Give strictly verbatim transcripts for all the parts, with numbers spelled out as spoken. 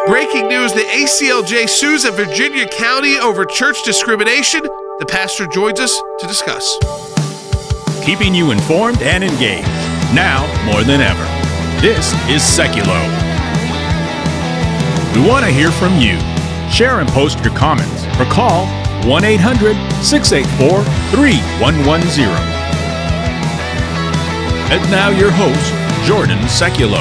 Breaking news, the A C L J sues a Virginia county over church discrimination. The pastor joins us to discuss. Keeping you informed and engaged, now more than ever. This is Seculo. We want to hear from you. Share and post your comments or call one eight hundred, six eight four, three one one zero. And now your host, Jordan Seculo.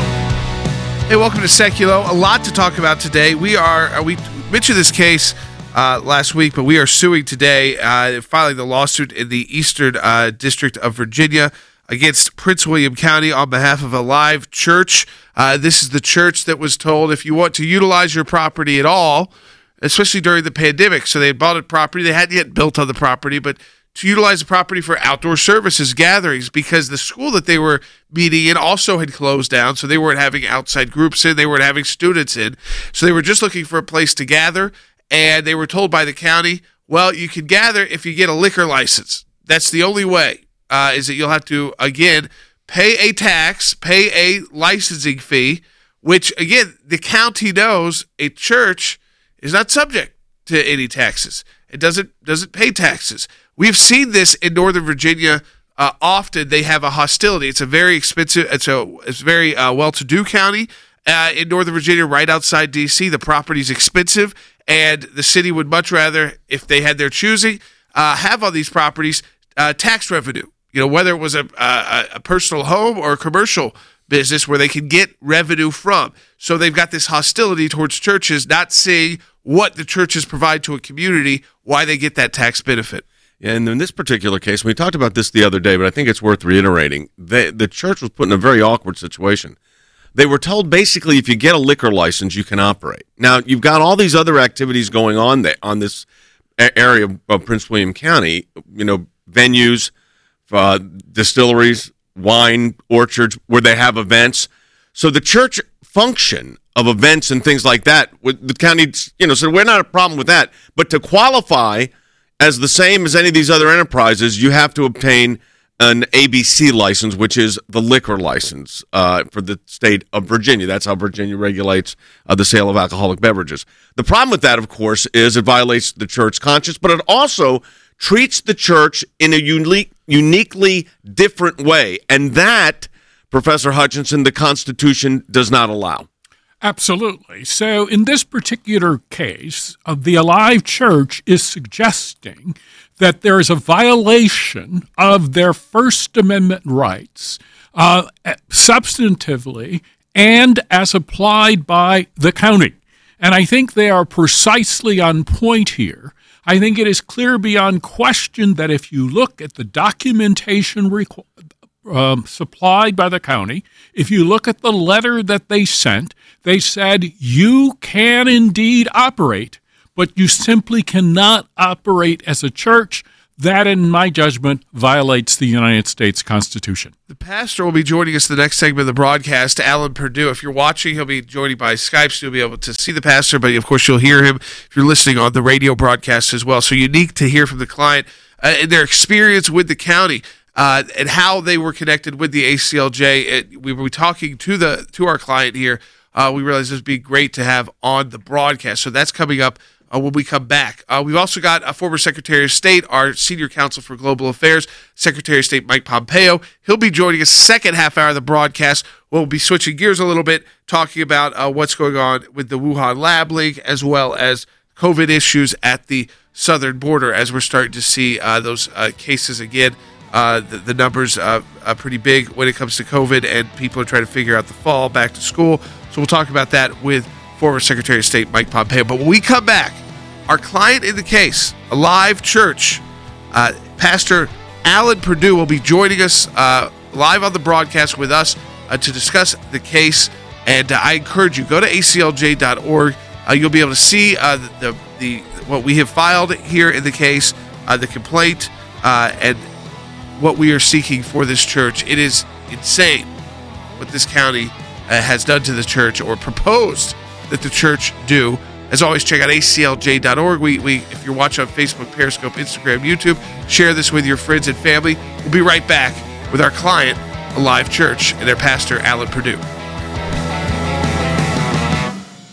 Hey, welcome to Seculo. A lot to talk about today. We are, uh, we mentioned this case uh, last week, but we are suing today, uh, filing the lawsuit in the Eastern uh, District of Virginia against Prince William County on behalf of Alive Church. Uh, this is the church that was told if you want to utilize your property at all, especially during the pandemic. So they had bought a property. They hadn't yet built on the property, but to utilize the property for outdoor services, gatherings, because the school that they were meeting in also had closed down, so they weren't having outside groups in, they weren't having students in. So they were just looking for a place to gather, and they were told by the county, well, you can gather if you get a liquor license. That's the only way, uh, is that you'll have to, again, pay a tax, pay a licensing fee, which, again, the county knows a church is not subject to any taxes. It doesn't doesn't pay taxes. We've seen this in Northern Virginia uh, often. They have a hostility. It's a very expensive, it's a it's a very uh, well-to-do county uh, in Northern Virginia, right outside D C. The property's expensive, and the city would much rather, if they had their choosing, uh, have on these properties uh, tax revenue. You know, whether it was a, a, a personal home or a commercial business where they can get revenue from. So they've got this hostility towards churches, not seeing what the churches provide to a community, why they get that tax benefit. And in this particular case, we talked about this the other day, but I think it's worth reiterating. They, the church was put in a very awkward situation. They were told basically if you get a liquor license, you can operate. Now, you've got all these other activities going on there on this area of Prince William County, you know, venues, uh, distilleries, wine orchards, where they have events. So the church function of events and things like that, with the county, you know, so we're not a problem with that. But to qualify as the same as any of these other enterprises, you have to obtain an A B C license, which is the liquor license uh, for the state of Virginia. That's how Virginia regulates uh, the sale of alcoholic beverages. The problem with that, of course, is it violates the church conscience, but it also treats the church in a unique, uniquely different way. And that, Professor Hutchinson, the Constitution does not allow. Absolutely. So in this particular case, uh, the Alive Church is suggesting that there is a violation of their First Amendment rights, uh, substantively and as applied by the county. And I think they are precisely on point here. I think it is clear beyond question that if you look at the documentation required, Um, supplied by the county, if you look at the letter that they sent, they said you can indeed operate, but you simply cannot operate as a church. That, in my judgment, violates the United States Constitution. The pastor will be joining us in the next segment of the broadcast, Alan Perdue. If you're watching, he'll be joining by Skype, so you'll be able to see the pastor, but of course you'll hear him if you're listening on the radio broadcast as well. So unique to hear from the client uh, and their experience with the county. Uh, and how they were connected with the A C L J. It, we were talking to the to our client here. Uh, we realized it would be great to have on the broadcast. So that's coming up uh, when we come back. Uh, we've also got a former Secretary of State, our Senior Counsel for Global Affairs, Secretary of State Mike Pompeo. He'll be joining us second half hour of the broadcast. We'll be switching gears a little bit, talking about uh, what's going on with the Wuhan Lab League, as well as COVID issues at the southern border, as we're starting to see uh, those uh, cases again. Uh, the, the numbers uh, are pretty big when it comes to COVID, and people are trying to figure out the fall back to school. So we'll talk about that with former Secretary of State Mike Pompeo. But when we come back, our client in the case, Alive Church, uh, Pastor Alan Perdue will be joining us uh, live on the broadcast with us uh, to discuss the case. And uh, I encourage you, go to A C L J dot org. Uh, you'll be able to see uh, the, the, the what we have filed here in the case, uh, the complaint, uh, and what we are seeking for this church. It is insane what this county uh, has done to the church, or proposed that the church do. As always, check out A C L J dot org. We, we, if you're watching on Facebook, Periscope, Instagram, YouTube, share this with your friends and family. We'll be right back with our client, Alive Church, and their pastor, Alan Perdue.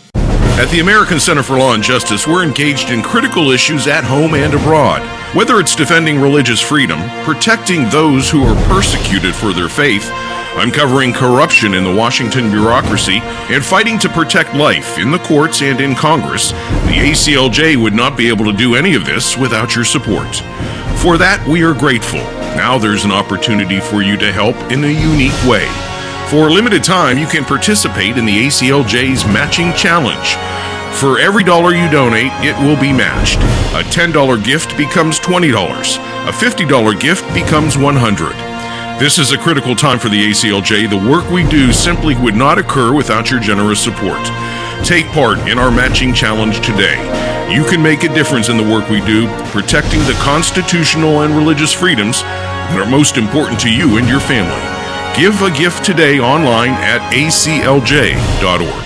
At the American Center for Law and Justice, we're engaged in critical issues at home and abroad. Whether it's defending religious freedom, protecting those who are persecuted for their faith, uncovering corruption in the Washington bureaucracy, and fighting to protect life in the courts and in Congress, the A C L J would not be able to do any of this without your support. For that, we are grateful. Now there's an opportunity for you to help in a unique way. For a limited time, you can participate in the A C L J's Matching Challenge. For every dollar you donate, it will be matched. A ten dollars gift becomes twenty dollars. A fifty dollars gift becomes one hundred dollars. This is a critical time for the A C L J. The work we do simply would not occur without your generous support. Take part in our matching challenge today. You can make a difference in the work we do, protecting the constitutional and religious freedoms that are most important to you and your family. Give a gift today online at A C L J dot org.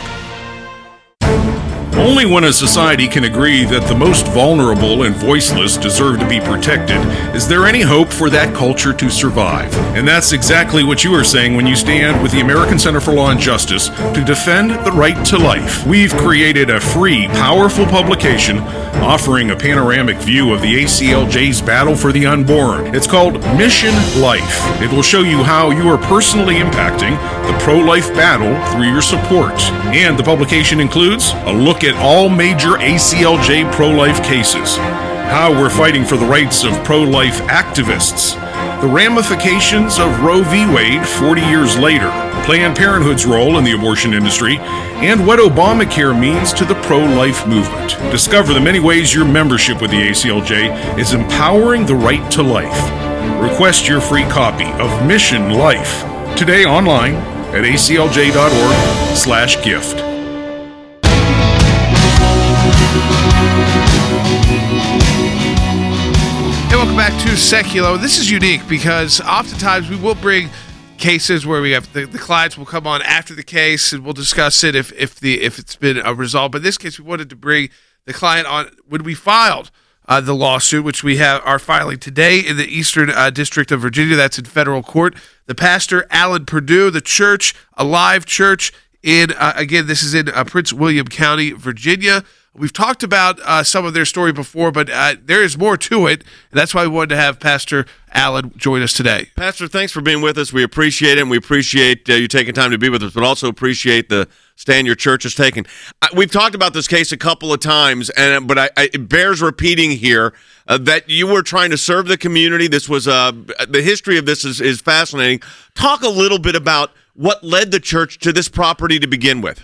Only when a society can agree that the most vulnerable and voiceless deserve to be protected is there any hope for that culture to survive. And that's exactly what you are saying when you stand with the American Center for Law and Justice to defend the right to life. We've created a free, powerful publication offering a panoramic view of the A C L J's battle for the unborn. It's called Mission Life. It will show you how you are personally impacting the pro-life battle through your support. And the publication includes a look at all major A C L J pro-life cases, how we're fighting for the rights of pro-life activists, the ramifications of Roe v. Wade forty years later, Planned Parenthood's role in the abortion industry, and what Obamacare means to the pro-life movement. Discover the many ways your membership with the A C L J is empowering the right to life. Request your free copy of Mission Life today online at A C L J dot org slash gift. Hey, welcome back to Secular. This is unique because oftentimes we will bring cases where we have the, the clients will come on after the case and we'll discuss it if if the if it's been a result. But in this case, we wanted to bring the client on when we filed uh, the lawsuit, which we have are filing today in the Eastern uh, District of Virginia. That's in federal court. The pastor, Alan Perdue, the church, Alive Church in uh, again, this is in uh, Prince William County, Virginia. We've talked about uh, some of their story before, but uh, there is more to it. And that's why we wanted to have Pastor Alan join us today. Pastor, thanks for being with us. We appreciate it, and we appreciate uh, you taking time to be with us, but also appreciate the stand your church has taken. Uh, we've talked about this case a couple of times, and but I, I, it bears repeating here uh, that you were trying to serve the community. This was uh, the history of this is, is fascinating. Talk a little bit about what led the church to this property to begin with.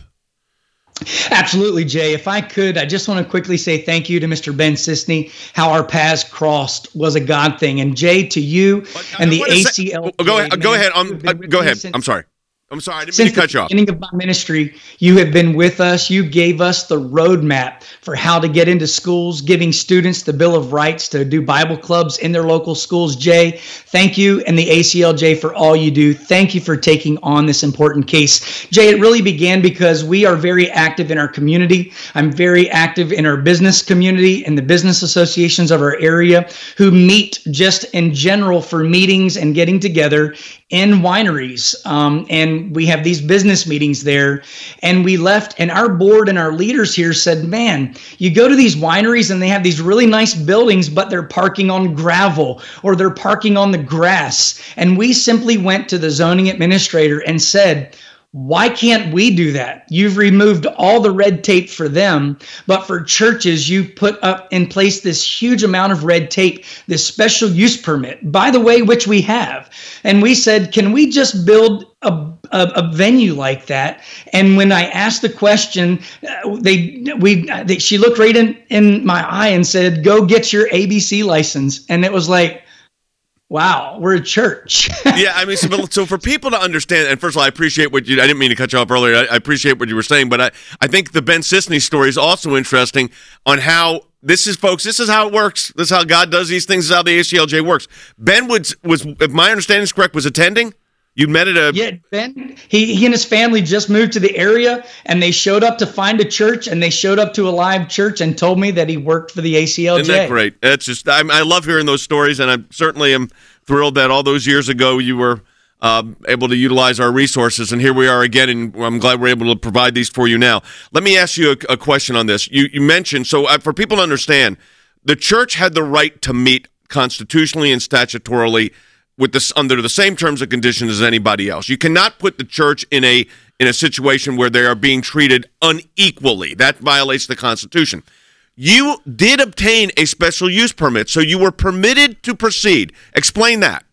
Absolutely, Jay. If I could, I just want to quickly say thank you to Mister Ben Sisney. How our paths crossed was a God thing. And Jay, to you and the A C L J. Go ahead. Go ahead. Um, uh, go ahead. I'm sorry. I'm sorry. I didn't mean to cut you off. Since the beginning of my ministry, you have been with us. You gave us the roadmap for how to get into schools, giving students the Bill of Rights to do Bible clubs in their local schools. Jay, thank you and the A C L J for all you do. Thank you for taking on this important case. Jay, it really began because we are very active in our community. I'm very active in our business community and the business associations of our area who meet just in general for meetings and getting together in wineries. Um, and we have these business meetings there. And we left, and our board and our leaders here said, man, you go to these wineries and they have these really nice buildings, but they're parking on gravel or they're parking on the grass. And we simply went to the zoning administrator and said, why can't we do that? You've removed all the red tape for them, but for churches, you put up in place this huge amount of red tape, this special use permit, by the way, which we have. And we said, can we just build a, a, a venue like that? And when I asked the question, uh, they we they, she looked right in, in my eye and said, go get your A B C license. And it was like, wow, we're a church. Yeah, I mean, so, so for people to understand, and first of all, I appreciate what you, I didn't mean to cut you off earlier, I, I appreciate what you were saying, but I, I think the Ben Sisney story is also interesting on how, this is, folks, this is how it works. This is how God does these things, this is how the A C L J works. Ben was, was if my understanding is correct, was attending? You met at a... Yeah, Ben, he, he and his family just moved to the area, and they showed up to find a church, and they showed up to a live church and told me that he worked for the A C L J. Isn't that great? That's just, I, I love hearing those stories, and I certainly am thrilled that all those years ago you were uh, able to utilize our resources. And here we are again, and I'm glad we're able to provide these for you now. Let me ask you a, a question on this. You, you mentioned, so uh, for people to understand, the church had the right to meet constitutionally and statutorily with this under the same terms and conditions as anybody else. You cannot put the church in a in a situation where they are being treated unequally. That violates the Constitution. You did obtain a special use permit, so you were permitted to proceed. Explain that.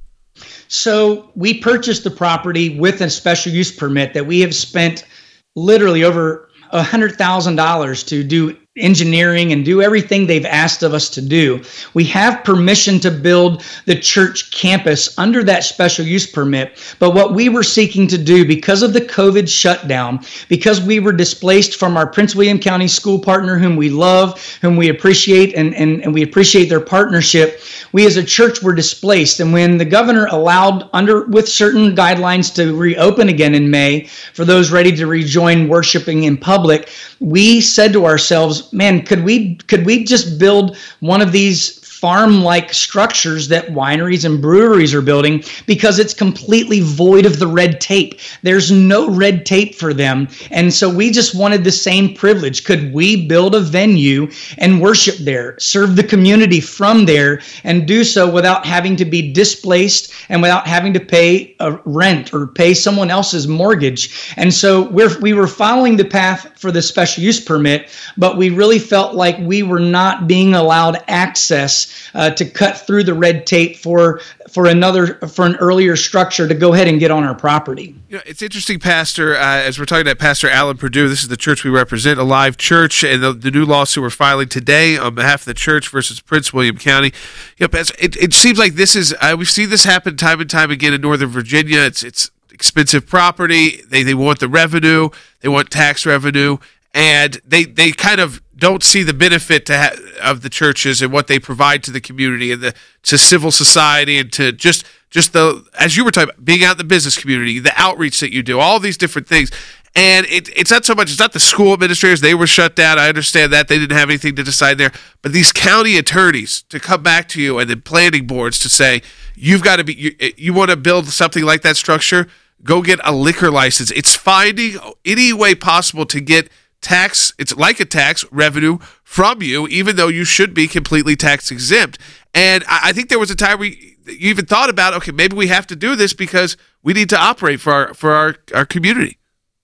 So we purchased the property with a special use permit that we have spent literally over one hundred thousand dollars to do engineering and do everything they've asked of us to do. We have permission to build the church campus under that special use permit. But what we were seeking to do, because of the COVID shutdown, because we were displaced from our Prince William County school partner, whom we love, whom we appreciate, and, and, and we appreciate their partnership, we as a church were displaced. And when the governor allowed, under with certain guidelines, to reopen again in May for those ready to rejoin worshiping in public, we said to ourselves, man, could we could we just build one of these farm-like structures that wineries and breweries are building, because it's completely void of the red tape. There's no red tape for them. And so we just wanted the same privilege. Could we build a venue and worship there, serve the community from there, and do so without having to be displaced and without having to pay a rent or pay someone else's mortgage? And so we're, we were following the path for the special use permit, but we really felt like we were not being allowed access Uh, to cut through the red tape for for another for an earlier structure to go ahead and get on our property. You know, it's interesting, Pastor, uh, as we're talking about Pastor Alan Perdue. This is the church we represent, Alive Church, and the, the new lawsuit we're filing today on behalf of the church versus Prince William County. You know, Pastor, it, it seems like this is uh, we've seen this happen time and time again in Northern Virginia. It's it's expensive property. They they want the revenue. They want tax revenue. And they, they kind of don't see the benefit to ha- of the churches and what they provide to the community and the to civil society and to just just the, as you were talking about, being out in the business community, the outreach that you do, all these different things. And it, it's not so much, it's not the school administrators, they were shut down. I understand that. They didn't have anything to decide there. But these county attorneys to come back to you and then planning boards to say, you've got to be, you, you want to build something like that structure, go get a liquor license. It's finding any way possible to get tax, it's like a tax revenue from you, even though you should be completely tax exempt. And I, I think there was a time we you even thought about, okay, maybe we have to do this because we need to operate for our for our, our community.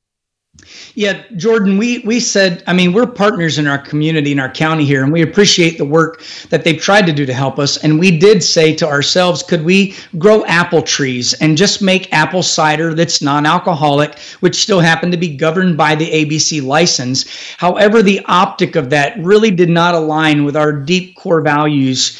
Yeah, Jordan, we we said, I mean, we're partners in our community, in our county here, and we appreciate the work that they've tried to do to help us. And we did say to ourselves, could we grow apple trees and just make apple cider that's non-alcoholic, which still happened to be governed by the A B C license? However, the optic of that really did not align with our deep core values.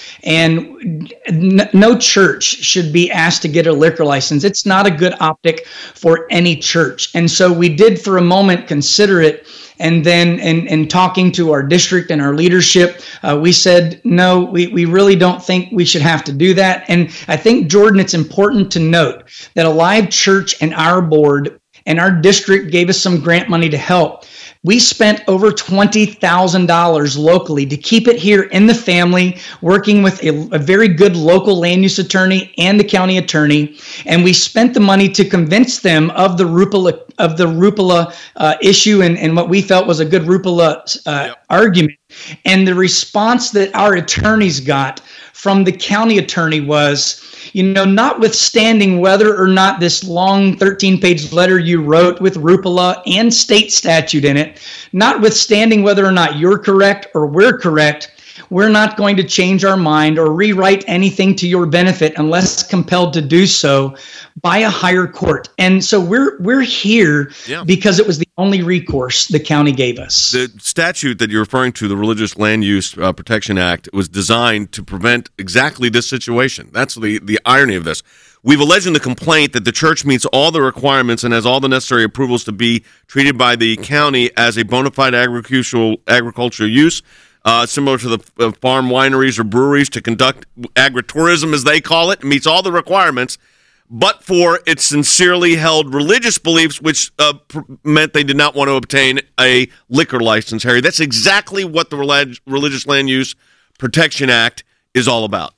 And n- no church should be asked to get a liquor license. It's not a good optic for any church. And so we did, for a moment, consider it, and then in, in talking to our district and our leadership, uh, we said, no, we, we really don't think we should have to do that. And I think, Jordan, it's important to note that Alive Church and our board and our district gave us some grant money to help. We spent over twenty thousand dollars locally to keep it here in the family, working with a, a very good local land use attorney and the county attorney. And we spent the money to convince them of the RUPALA, of the RUPALA uh, issue and, and what we felt was a good RUPALA uh, yep. argument. And the response that our attorneys got from the county attorney was, you know, notwithstanding whether or not this long thirteen-page letter you wrote with RUPALA and state statute in it, notwithstanding whether or not you're correct or we're correct, we're not going to change our mind or rewrite anything to your benefit unless compelled to do so by a higher court. And so we're we're here yeah. because it was the only recourse the county gave us. The statute that you're referring to, the Religious Land Use uh, Protection Act, was designed to prevent exactly this situation. That's the, the irony of this. We've alleged in the complaint that the church meets all the requirements and has all the necessary approvals to be treated by the county as a bona fide agricultural agricultural use, uh, similar to the uh, farm wineries or breweries, to conduct agritourism, as they call it. It meets all the requirements, but for its sincerely held religious beliefs, which uh, pr- meant they did not want to obtain a liquor license, Harry. That's exactly what the Relig- Religious Land Use Protection Act is all about.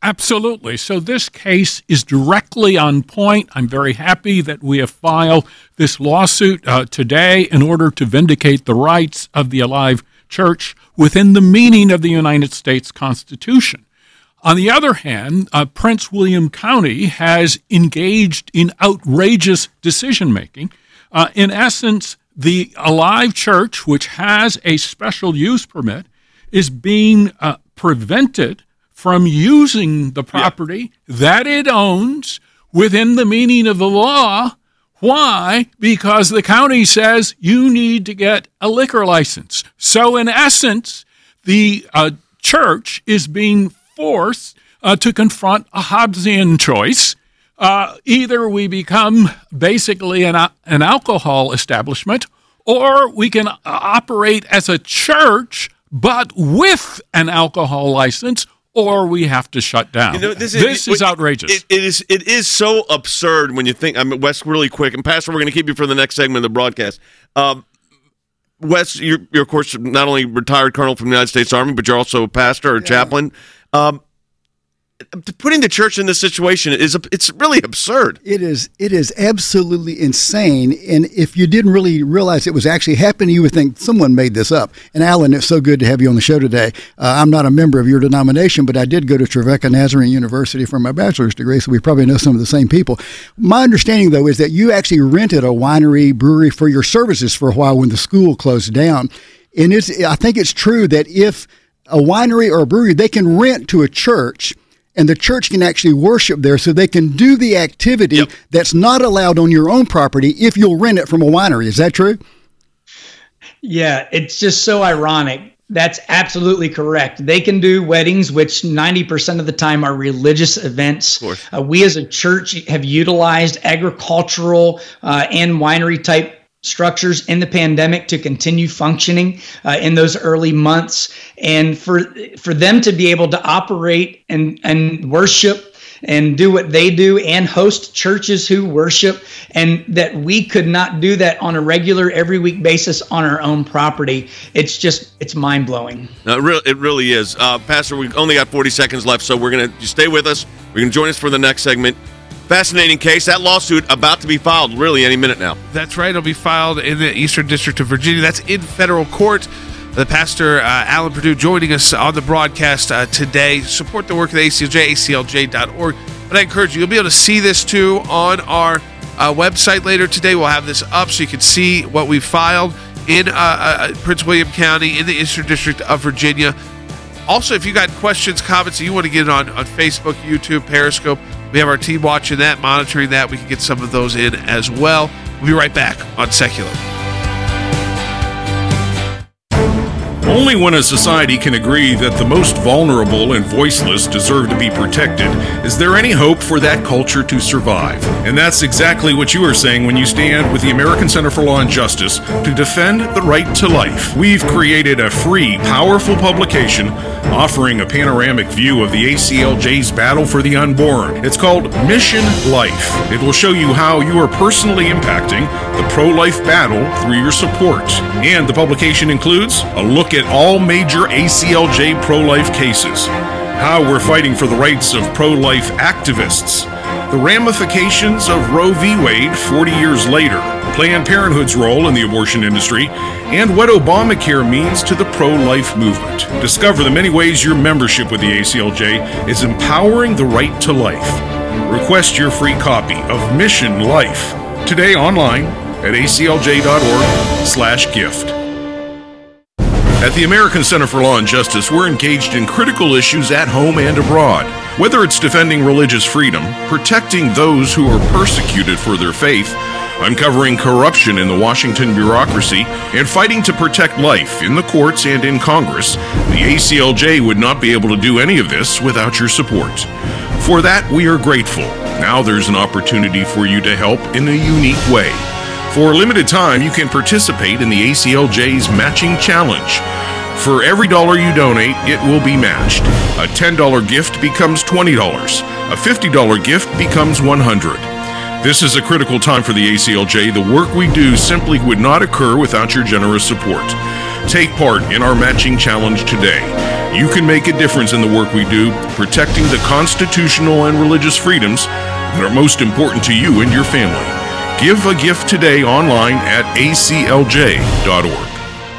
Absolutely. So this case is directly on point. I'm very happy that we have filed this lawsuit uh, today in order to vindicate the rights of the Alive Church within the meaning of the United States Constitution. On the other hand, uh, Prince William County has engaged in outrageous decision-making. Uh, in essence, the Alive Church, which has a special use permit, is being uh, prevented from using the property yeah. that it owns within the meaning of the law. Why? Because the county says you need to get a liquor license. So in essence, the uh, church is being forced uh, to confront a Hobbesian choice. Uh, either we become basically an, an alcohol establishment, or we can uh, operate as a church, but with an alcohol license, or we have to shut down. You know, this is, this is outrageous. It, it is It is so absurd when you think. I mean, Wes, really quick, and Pastor, we're going to keep you for the next segment of the broadcast. Um, Wes, you're, you're, of course, not only retired colonel from the United States Army, but you're also a pastor or yeah. chaplain. Um, putting the church in this situation is it's really absurd. It is it is absolutely insane. And if you didn't really realize it was actually happening, you would think someone made this up. And Alan, it's so good to have you on the show today. Uh, I'm not a member of your denomination, but I did go to Trevecca Nazarene University for my bachelor's degree, so we probably know some of the same people. My understanding, though, is that you actually rented a winery, brewery for your services for a while when the school closed down. And it's I think it's true that if a winery or a brewery, they can rent to a church, and the church can actually worship there, so they can do the activity yep. that's not allowed on your own property if you'll rent it from a winery. Is that true? Yeah, it's just so ironic. That's absolutely correct. They can do weddings, which ninety percent of the time are religious events. Uh, we as a church have utilized agricultural uh, and winery type structures in the pandemic to continue functioning uh, in those early months. And for for them to be able to operate and, and worship and do what they do and host churches who worship, and that we could not do that on a regular every week basis on our own property. It's just, it's mind blowing. No, it, really, it really is. Uh, Pastor, we've only got forty seconds left, so we're going to stay with us. We're going to join us for the next segment. Fascinating case. That lawsuit about to be filed really any minute now. That's right. It'll be filed in the Eastern District of Virginia. That's in federal court. The pastor, uh, Alan Perdue, joining us on the broadcast uh, today. Support the work of the A C L J, A C L J dot org. But I encourage you, you'll be able to see this too on our uh, website later today. We'll have this up so you can see what we filed in uh, uh, Prince William County in the Eastern District of Virginia. Also, if you got questions, comments, and you want to get it on, on Facebook, YouTube, Periscope, we have our team watching that, monitoring that. We can get some of those in as well. We'll be right back on Secular. Only when a society can agree that the most vulnerable and voiceless deserve to be protected is there any hope for that culture to survive. And that's exactly what you are saying when you stand with the American Center for Law and Justice to defend the right to life. We've created a free, powerful publication offering a panoramic view of the A C L J's battle for the unborn. It's called Mission Life. It will show you how you are personally impacting the pro-life battle through your support. And the publication includes a look at all major A C L J pro-life cases, how we're fighting for the rights of pro-life activists, the ramifications of Roe v. Wade forty years later, Planned Parenthood's role in the abortion industry, and what Obamacare means to the pro-life movement. Discover the many ways your membership with the A C L J is empowering the right to life. Request your free copy of Mission Life today online at A C L J dot org slash gift. At the American Center for Law and Justice, we're engaged in critical issues at home and abroad. Whether it's defending religious freedom, protecting those who are persecuted for their faith, uncovering corruption in the Washington bureaucracy, and fighting to protect life in the courts and in Congress, the A C L J would not be able to do any of this without your support. For that, we are grateful. Now there's an opportunity for you to help in a unique way. For a limited time, you can participate in the A C L J's Matching Challenge. For every dollar you donate, it will be matched. A ten dollars gift becomes twenty dollars. A fifty dollars gift becomes one hundred dollars. This is a critical time for the A C L J. The work we do simply would not occur without your generous support. Take part in our Matching Challenge today. You can make a difference in the work we do, protecting the constitutional and religious freedoms that are most important to you and your family. Give a gift today online at a c l j dot org.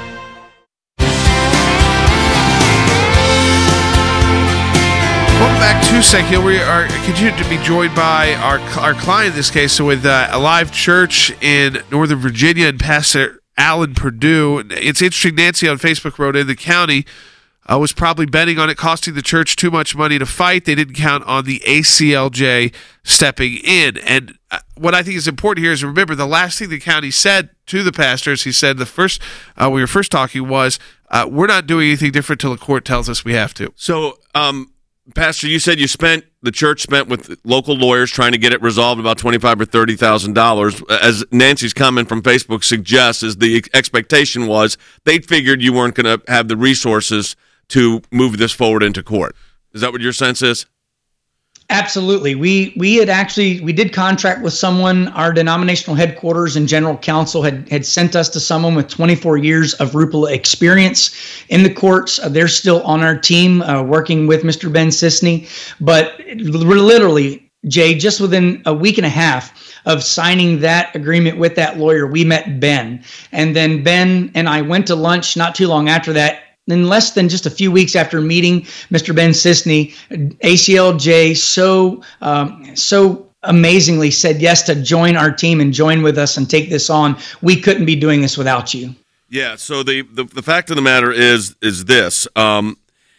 Welcome back to Sec Hill. We are continuing to be joined by our our client in this case, so with uh, Alive Church in Northern Virginia and Pastor Alan Perdue. It's interesting, Nancy on Facebook wrote in, the county uh, was probably betting on it costing the church too much money to fight. They didn't count on the A C L J stepping in. And uh, what I think is important here is, remember, the last thing the county said to the pastors, he said the first, uh, we were first talking was, uh, we're not doing anything different till the court tells us we have to. So, um, Pastor, you said you spent, the church spent with local lawyers trying to get it resolved about twenty-five or thirty thousand dollars. As Nancy's comment from Facebook suggests, is the expectation was they figured you weren't going to have the resources to move this forward into court. Is that what your sense is? Absolutely. We we had actually, we did contract with someone. Our denominational headquarters and general counsel had, had sent us to someone with twenty-four years of R U P L A experience in the courts. Uh, they're still on our team uh, working with Mister Ben Sisney. But literally, Jay, just within a week and a half of signing that agreement with that lawyer, we met Ben. And then Ben and I went to lunch not too long after that. In less than just a few weeks after meeting Mister Ben Sisney, A C L J so um, so amazingly said yes to join our team and join with us and take this on. We couldn't be doing this without you. Yeah. So the the, the fact of the matter is is this: um,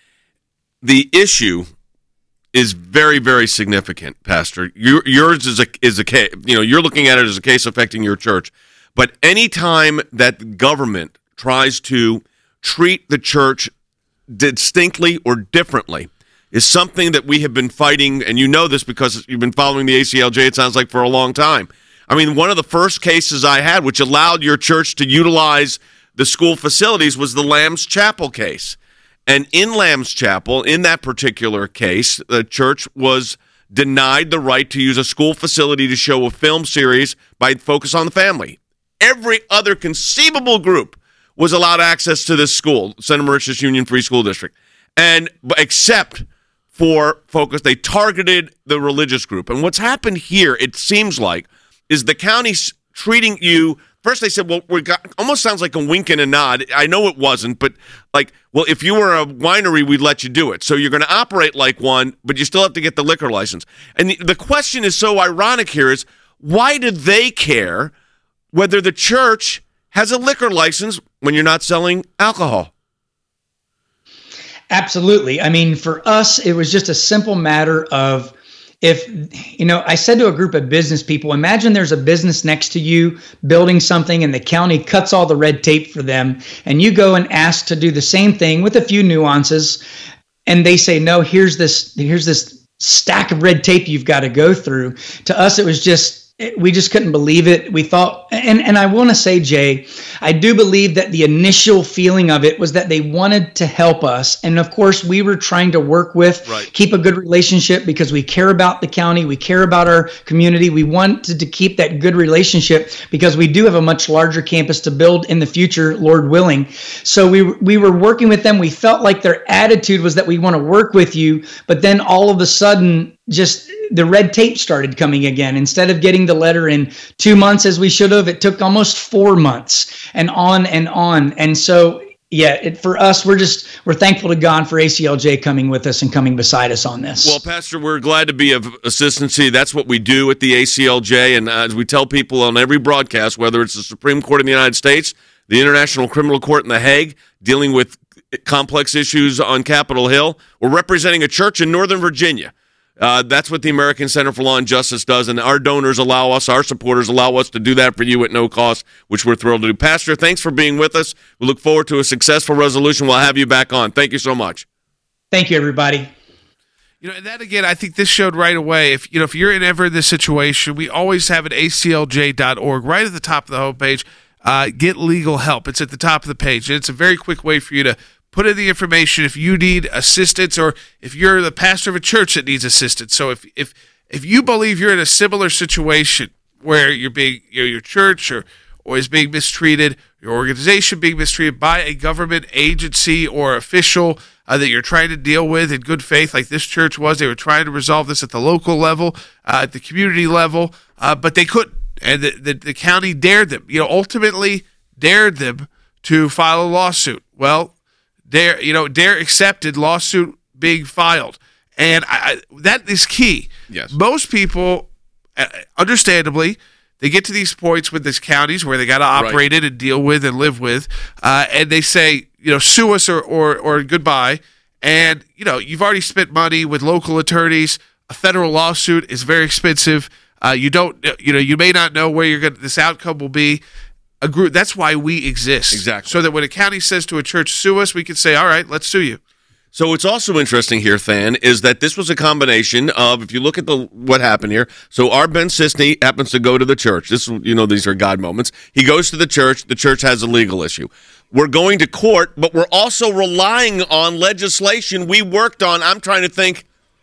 the issue is very, very significant, Pastor. Your, yours is a is a case. You know, you're looking at it as a case affecting your church. But any time that the government tries to treat the church distinctly or differently is something that we have been fighting, and you know this because you've been following the A C L J, it sounds like, for a long time. I mean, one of the first cases I had which allowed your church to utilize the school facilities was the Lamb's Chapel case. And in Lamb's Chapel, in that particular case, the church was denied the right to use a school facility to show a film series by Focus on the Family. Every other conceivable group was allowed access to this school, Center Mauritius Union Free School District. And except for Focus, they targeted the religious group. And what's happened here, it seems like, is the county's treating you, first they said, well, we got, almost sounds like a wink and a nod. I know it wasn't, but like, well, if you were a winery, we'd let you do it. So you're going to operate like one, but you still have to get the liquor license. And the, the question is so ironic here is, why do they care whether the church has a liquor license when you're not selling alcohol? Absolutely. I mean, for us, it was just a simple matter of, if, you know, I said to a group of business people, imagine there's a business next to you building something and the county cuts all the red tape for them, and you go and ask to do the same thing with a few nuances, and they say, no, here's this, here's this stack of red tape you've got to go through. To us, it was just, we just couldn't believe it. We thought, and, and I want to say, Jay, I do believe that the initial feeling of it was that they wanted to help us. And of course, we were trying to work with, right. keep a good relationship because we care about the county. We care about our community. We wanted to keep that good relationship because we do have a much larger campus to build in the future, Lord willing. So we, we were working with them. We felt like their attitude was that we want to work with you, but then all of a sudden, just the red tape started coming again. Instead of getting the letter in two months as we should have, it took almost four months and on and on. And so, yeah, it, for us, we're just, we're thankful to God for A C L J coming with us and coming beside us on this. Well, Pastor, we're glad to be of assistance. That's what we do at the A C L J. And as we tell people on every broadcast, whether it's the Supreme Court in the United States, the International Criminal Court in The Hague, dealing with complex issues on Capitol Hill, or representing a church in Northern Virginia. Uh, that's what the American Center for Law and Justice does, and our donors allow us, our supporters allow us to do that for you at no cost, which we're thrilled to do. Pastor, thanks for being with us. We look forward to a successful resolution. We'll have you back on. Thank you so much. Thank you, everybody. You know, and that again, I think this showed right away. If you know, if you're in ever in this situation, we always have at A C L J dot org right at the top of the homepage. Uh, get legal help. It's at the top of the page, and it's a very quick way for you to put in the information if you need assistance or if you're the pastor of a church that needs assistance. So if if if you believe you're in a similar situation where you're being, you know, your church or or is being mistreated, your organization being mistreated by a government agency or official, uh, that you're trying to deal with in good faith, like this church was. They were trying to resolve this at the local level, uh, at the community level, uh, but they couldn't. And the, the, the county dared them, you know, ultimately dared them to file a lawsuit. Well, Dare, you know, Dare accepted, lawsuit being filed. And I, that is key. Yes. Most people, uh, understandably, they get to these points with these counties where they got to operate Right. it and deal with and live with, uh, and they say, you know, sue us or, or, or goodbye. And, you know, you've already spent money with local attorneys. A federal lawsuit is very expensive. Uh, you don't, you know, you may not know where you're going. This outcome will be. A group. That's why we exist. Exactly. So that when a county says to a church, sue us, we can say, all right, let's sue you. So what's also interesting here, Than, is that this was a combination of, if you look at the what happened here, so our Ben Sisney happens to go to the church. This, you know, these are God moments. He goes to the church. The church has a legal issue. We're going to court, but we're also relying on legislation we worked on, I'm trying to think,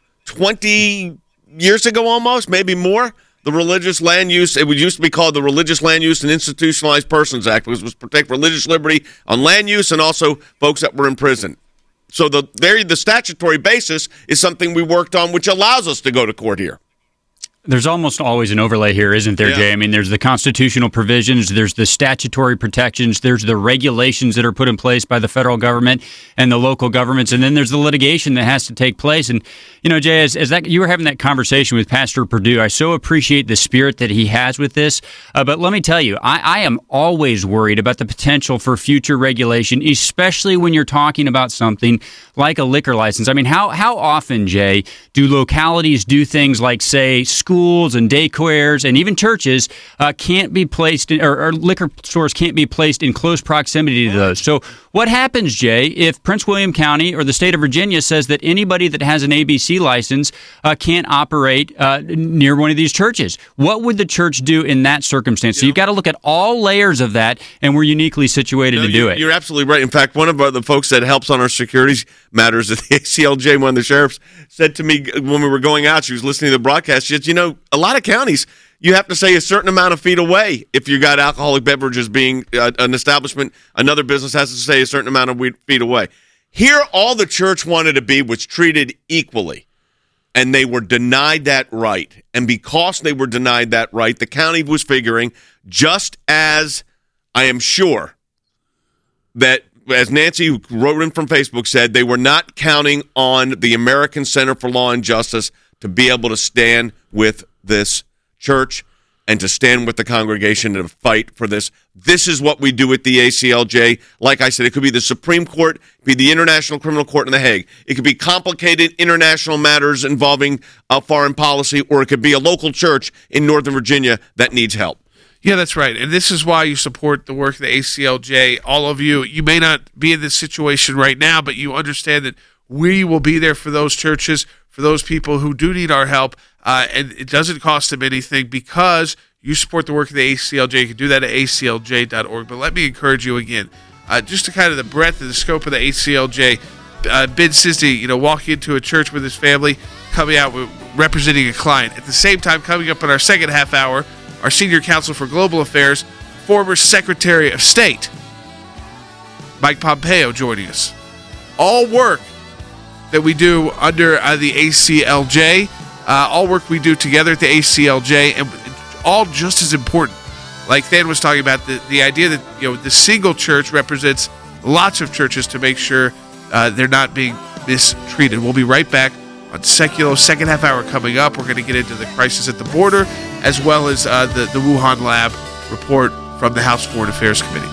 twenty years ago almost, maybe more. The Religious Land Use, it used to be called the Religious Land Use and Institutionalized Persons Act, because it was to protect religious liberty on land use and also folks that were in prison. So the there the statutory basis is something we worked on, which allows us to go to court here. There's almost always an overlay here, isn't there, Yeah. Jay? I mean, there's the constitutional provisions, there's the statutory protections, there's the regulations that are put in place by the federal government and the local governments, and then there's the litigation that has to take place. And, you know, Jay, as, as that you were having that conversation with Pastor Perdue, I so appreciate the spirit that he has with this. Uh, but let me tell you, I, I am always worried about the potential for future regulation, especially when you're talking about something like a liquor license. I mean, how, how often, Jay, do localities do things like, say, school Schools and daycares and even churches uh, can't be placed in, or, or liquor stores can't be placed in close proximity to those. So what happens, Jay, if Prince William County or the state of Virginia says that anybody that has an A B C license uh, can't operate uh, near one of these churches? What would the church do in that circumstance? So you've got to look at all layers of that, and we're uniquely situated No, to do you, it. You're absolutely right. In fact, one of the folks that helps on our security matters at the A C L J, one of the sheriffs, said to me when we were going out, she was listening to the broadcast, she said, you know, a lot of counties, you have to say a certain amount of feet away if you got alcoholic beverages being uh, an establishment. Another business has to say a certain amount of feet away. Here, all the church wanted to be was treated equally, and they were denied that right. And because they were denied that right, the county was figuring, just as I am sure that, as Nancy, who wrote in from Facebook, said, they were not counting on the American Center for Law and Justice to be able to stand with this church and to stand with the congregation and to fight for this. This is what we do at the A C L J. Like I said, it could be the Supreme Court, it could be the International Criminal Court in The Hague. It could be complicated international matters involving uh, foreign policy, or it could be a local church in Northern Virginia that needs help. Yeah, that's right. And this is why you support the work of the A C L J. All of you, you may not be in this situation right now, but you understand that we will be there for those churches, for those people who do need our help. Uh, and it doesn't cost them anything because you support the work of the A C L J. You can do that at A C L J dot org. But let me encourage you again, uh, just to kind of the breadth and the scope of the A C L J. Uh, Ben Sisney, you know, walking into a church with his family, coming out with, representing a client. At the same time, coming up in our second half hour, our Senior Counsel for Global Affairs, former Secretary of State, Mike Pompeo, joining us. All work that we do under uh, the A C L J, uh, all work we do together at the A C L J, and all just as important. Like Dan was talking about, the, the idea that, you know, the single church represents lots of churches to make sure uh, they're not being mistreated. We'll be right back on Seculo, second half hour coming up. We're going to get into the crisis at the border, as well as uh, the, the Wuhan lab report from the House Foreign Affairs Committee.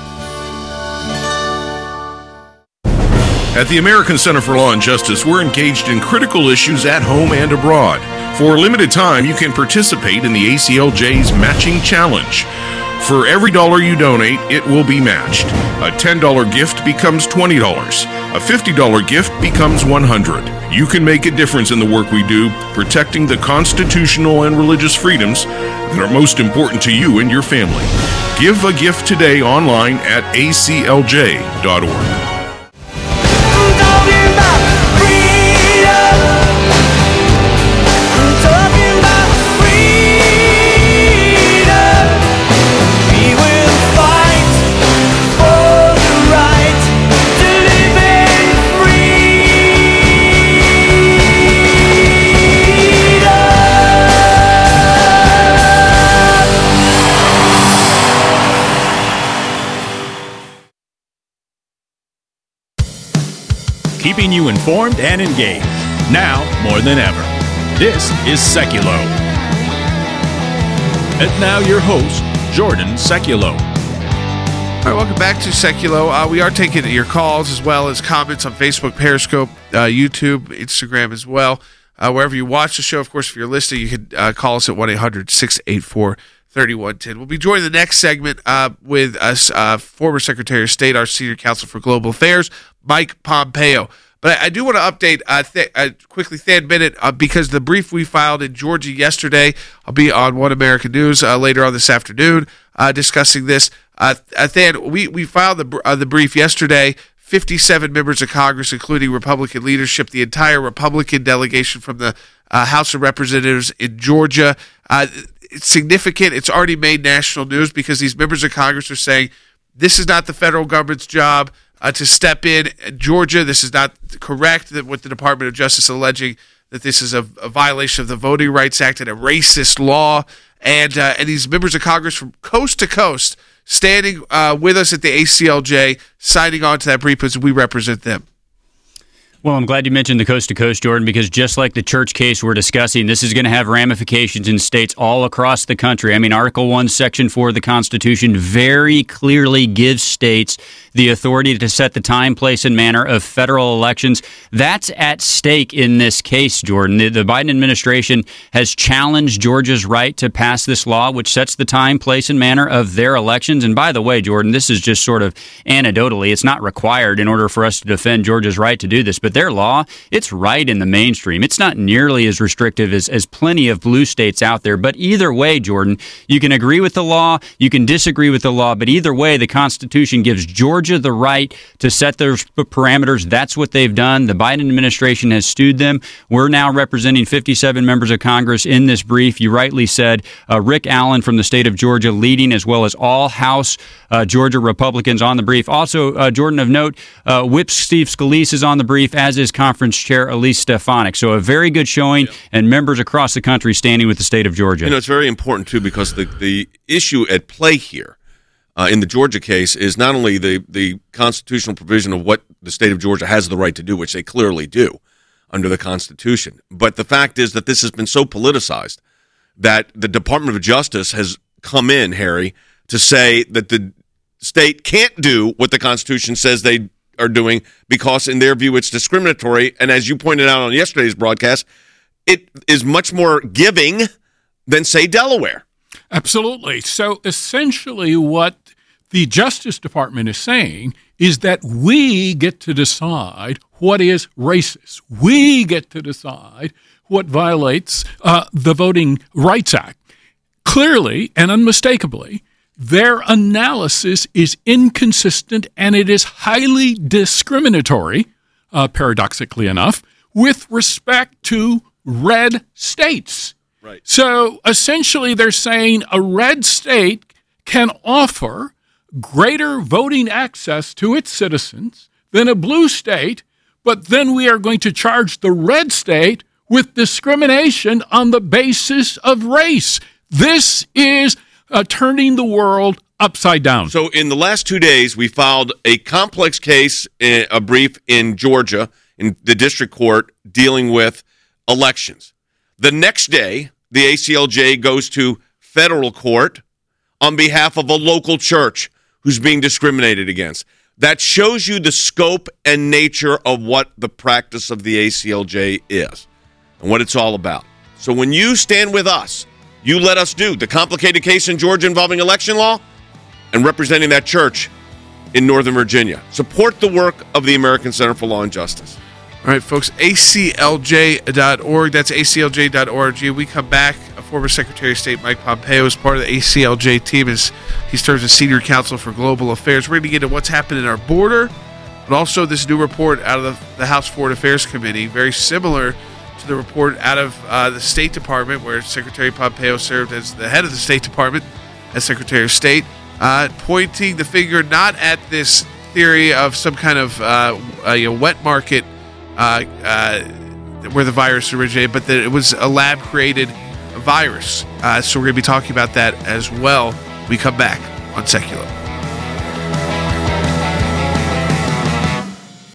At the American Center for Law and Justice, we're engaged in critical issues at home and abroad. For a limited time, you can participate in the A C L J's Matching Challenge. For every dollar you donate, it will be matched. A ten dollar gift becomes twenty dollars. A fifty dollar gift becomes one hundred dollars. You can make a difference in the work we do, protecting the constitutional and religious freedoms that are most important to you and your family. Give a gift today online at A C L J dot org. Free. keeping you informed and engaged. Now more than ever. This is Seculo. And now your host, Jordan Seculo. All right, welcome back to Seculo. Uh, we are taking your calls as well as comments on Facebook, Periscope, uh, YouTube, Instagram as well. Uh, wherever you watch the show, of course, if you're listening, you can uh, call us at one eight hundred six eight four three one one zero. We'll be joining the next segment uh, with us, uh, former Secretary of State, our Senior Counsel for Global Affairs, Mike Pompeo. But I, I do want to update uh, th- uh, quickly, Than Bennett, uh, because the brief we filed in Georgia yesterday, I'll be on One American News uh, later on this afternoon uh, discussing this. Uh, Than, we, we filed the, uh, the brief yesterday. fifty-seven members of Congress, including Republican leadership, the entire Republican delegation from the uh, House of Representatives in Georgia. Uh, it's significant. It's already made national news because these members of Congress are saying this is not the federal government's job uh, to step in. Georgia, this is not correct, that what the Department of Justice alleging that this is a, a violation of the Voting Rights Act and a racist law. And, uh, and these members of Congress from coast to coast standing uh, with us at the A C L J, signing on to that brief as we represent them. Well, I'm glad you mentioned the coast to coast, Jordan, because just like the church case we're discussing, this is going to have ramifications in states all across the country. I mean, Article one, Section four of the Constitution very clearly gives states the authority to set the time, place, and manner of federal elections. That's at stake in this case, Jordan. The, the Biden administration has challenged Georgia's right to pass this law, which sets the time, place, and manner of their elections. And by the way, Jordan, this is just sort of anecdotally. It's not required in order for us to defend Georgia's right to do this, but their law, it's right in the mainstream. It's not nearly as restrictive as, as plenty of blue states out there. But either way, Jordan, you can agree with the law, you can disagree with the law, but either way, the Constitution gives Georgia the right to set those parameters. That's what they've done. The Biden administration has sued them. We're now representing fifty-seven members of Congress in this brief. You rightly said uh, Rick Allen from the state of Georgia leading, as well as all House uh, Georgia Republicans on the brief. Also, uh, Jordan, of note, uh, Whip Steve Scalise is on the brief, as is Conference Chair Elise Stefanik. So a very good showing, yeah. And members across the country standing with the state of Georgia. You know, it's very important, too, because the, the issue at play here uh, in the Georgia case is not only the, the constitutional provision of what the state of Georgia has the right to do, which they clearly do under the Constitution, but the fact is that this has been so politicized that the Department of Justice has come in, Harry, to say that the state can't do what the Constitution says they are doing because, in their view, it's discriminatory. And as you pointed out on yesterday's broadcast, it is much more giving than, say, Delaware. Absolutely. So essentially what the Justice Department is saying is that we get to decide what is racist. We get to decide what violates uh, the Voting Rights Act. Clearly and unmistakably, their analysis is inconsistent and it is highly discriminatory, uh, paradoxically enough, with respect to red states. Right. So essentially they're saying a red state can offer greater voting access to its citizens than a blue state, but then we are going to charge the red state with discrimination on the basis of race. This is Uh, turning the world upside down. So in the last two days, we filed a complex case, a brief in Georgia, in the district court, dealing with elections. The next day, the A C L J goes to federal court on behalf of a local church who's being discriminated against. That shows you the scope and nature of what the practice of the A C L J is and what it's all about. So when you stand with us, you let us do the complicated case in Georgia involving election law and representing that church in Northern Virginia. Support the work of the American Center for Law and Justice. All right, folks, A C L J dot org. That's A C L J dot org. We come back. Former Secretary of State Mike Pompeo is part of the A C L J team as he serves as Senior Counsel for Global Affairs. We're going to get into what's happening in our border, but also this new report out of the, the House Foreign Affairs Committee, very similar to the report out of uh, the State Department, where Secretary Pompeo served as the head of the State Department as Secretary of State, uh, pointing the finger not at this theory of some kind of uh, uh, you know, wet market uh, uh, where the virus originated, but that it was a lab-created virus. Uh, so we're going to be talking about that as well when we come back on Seculo.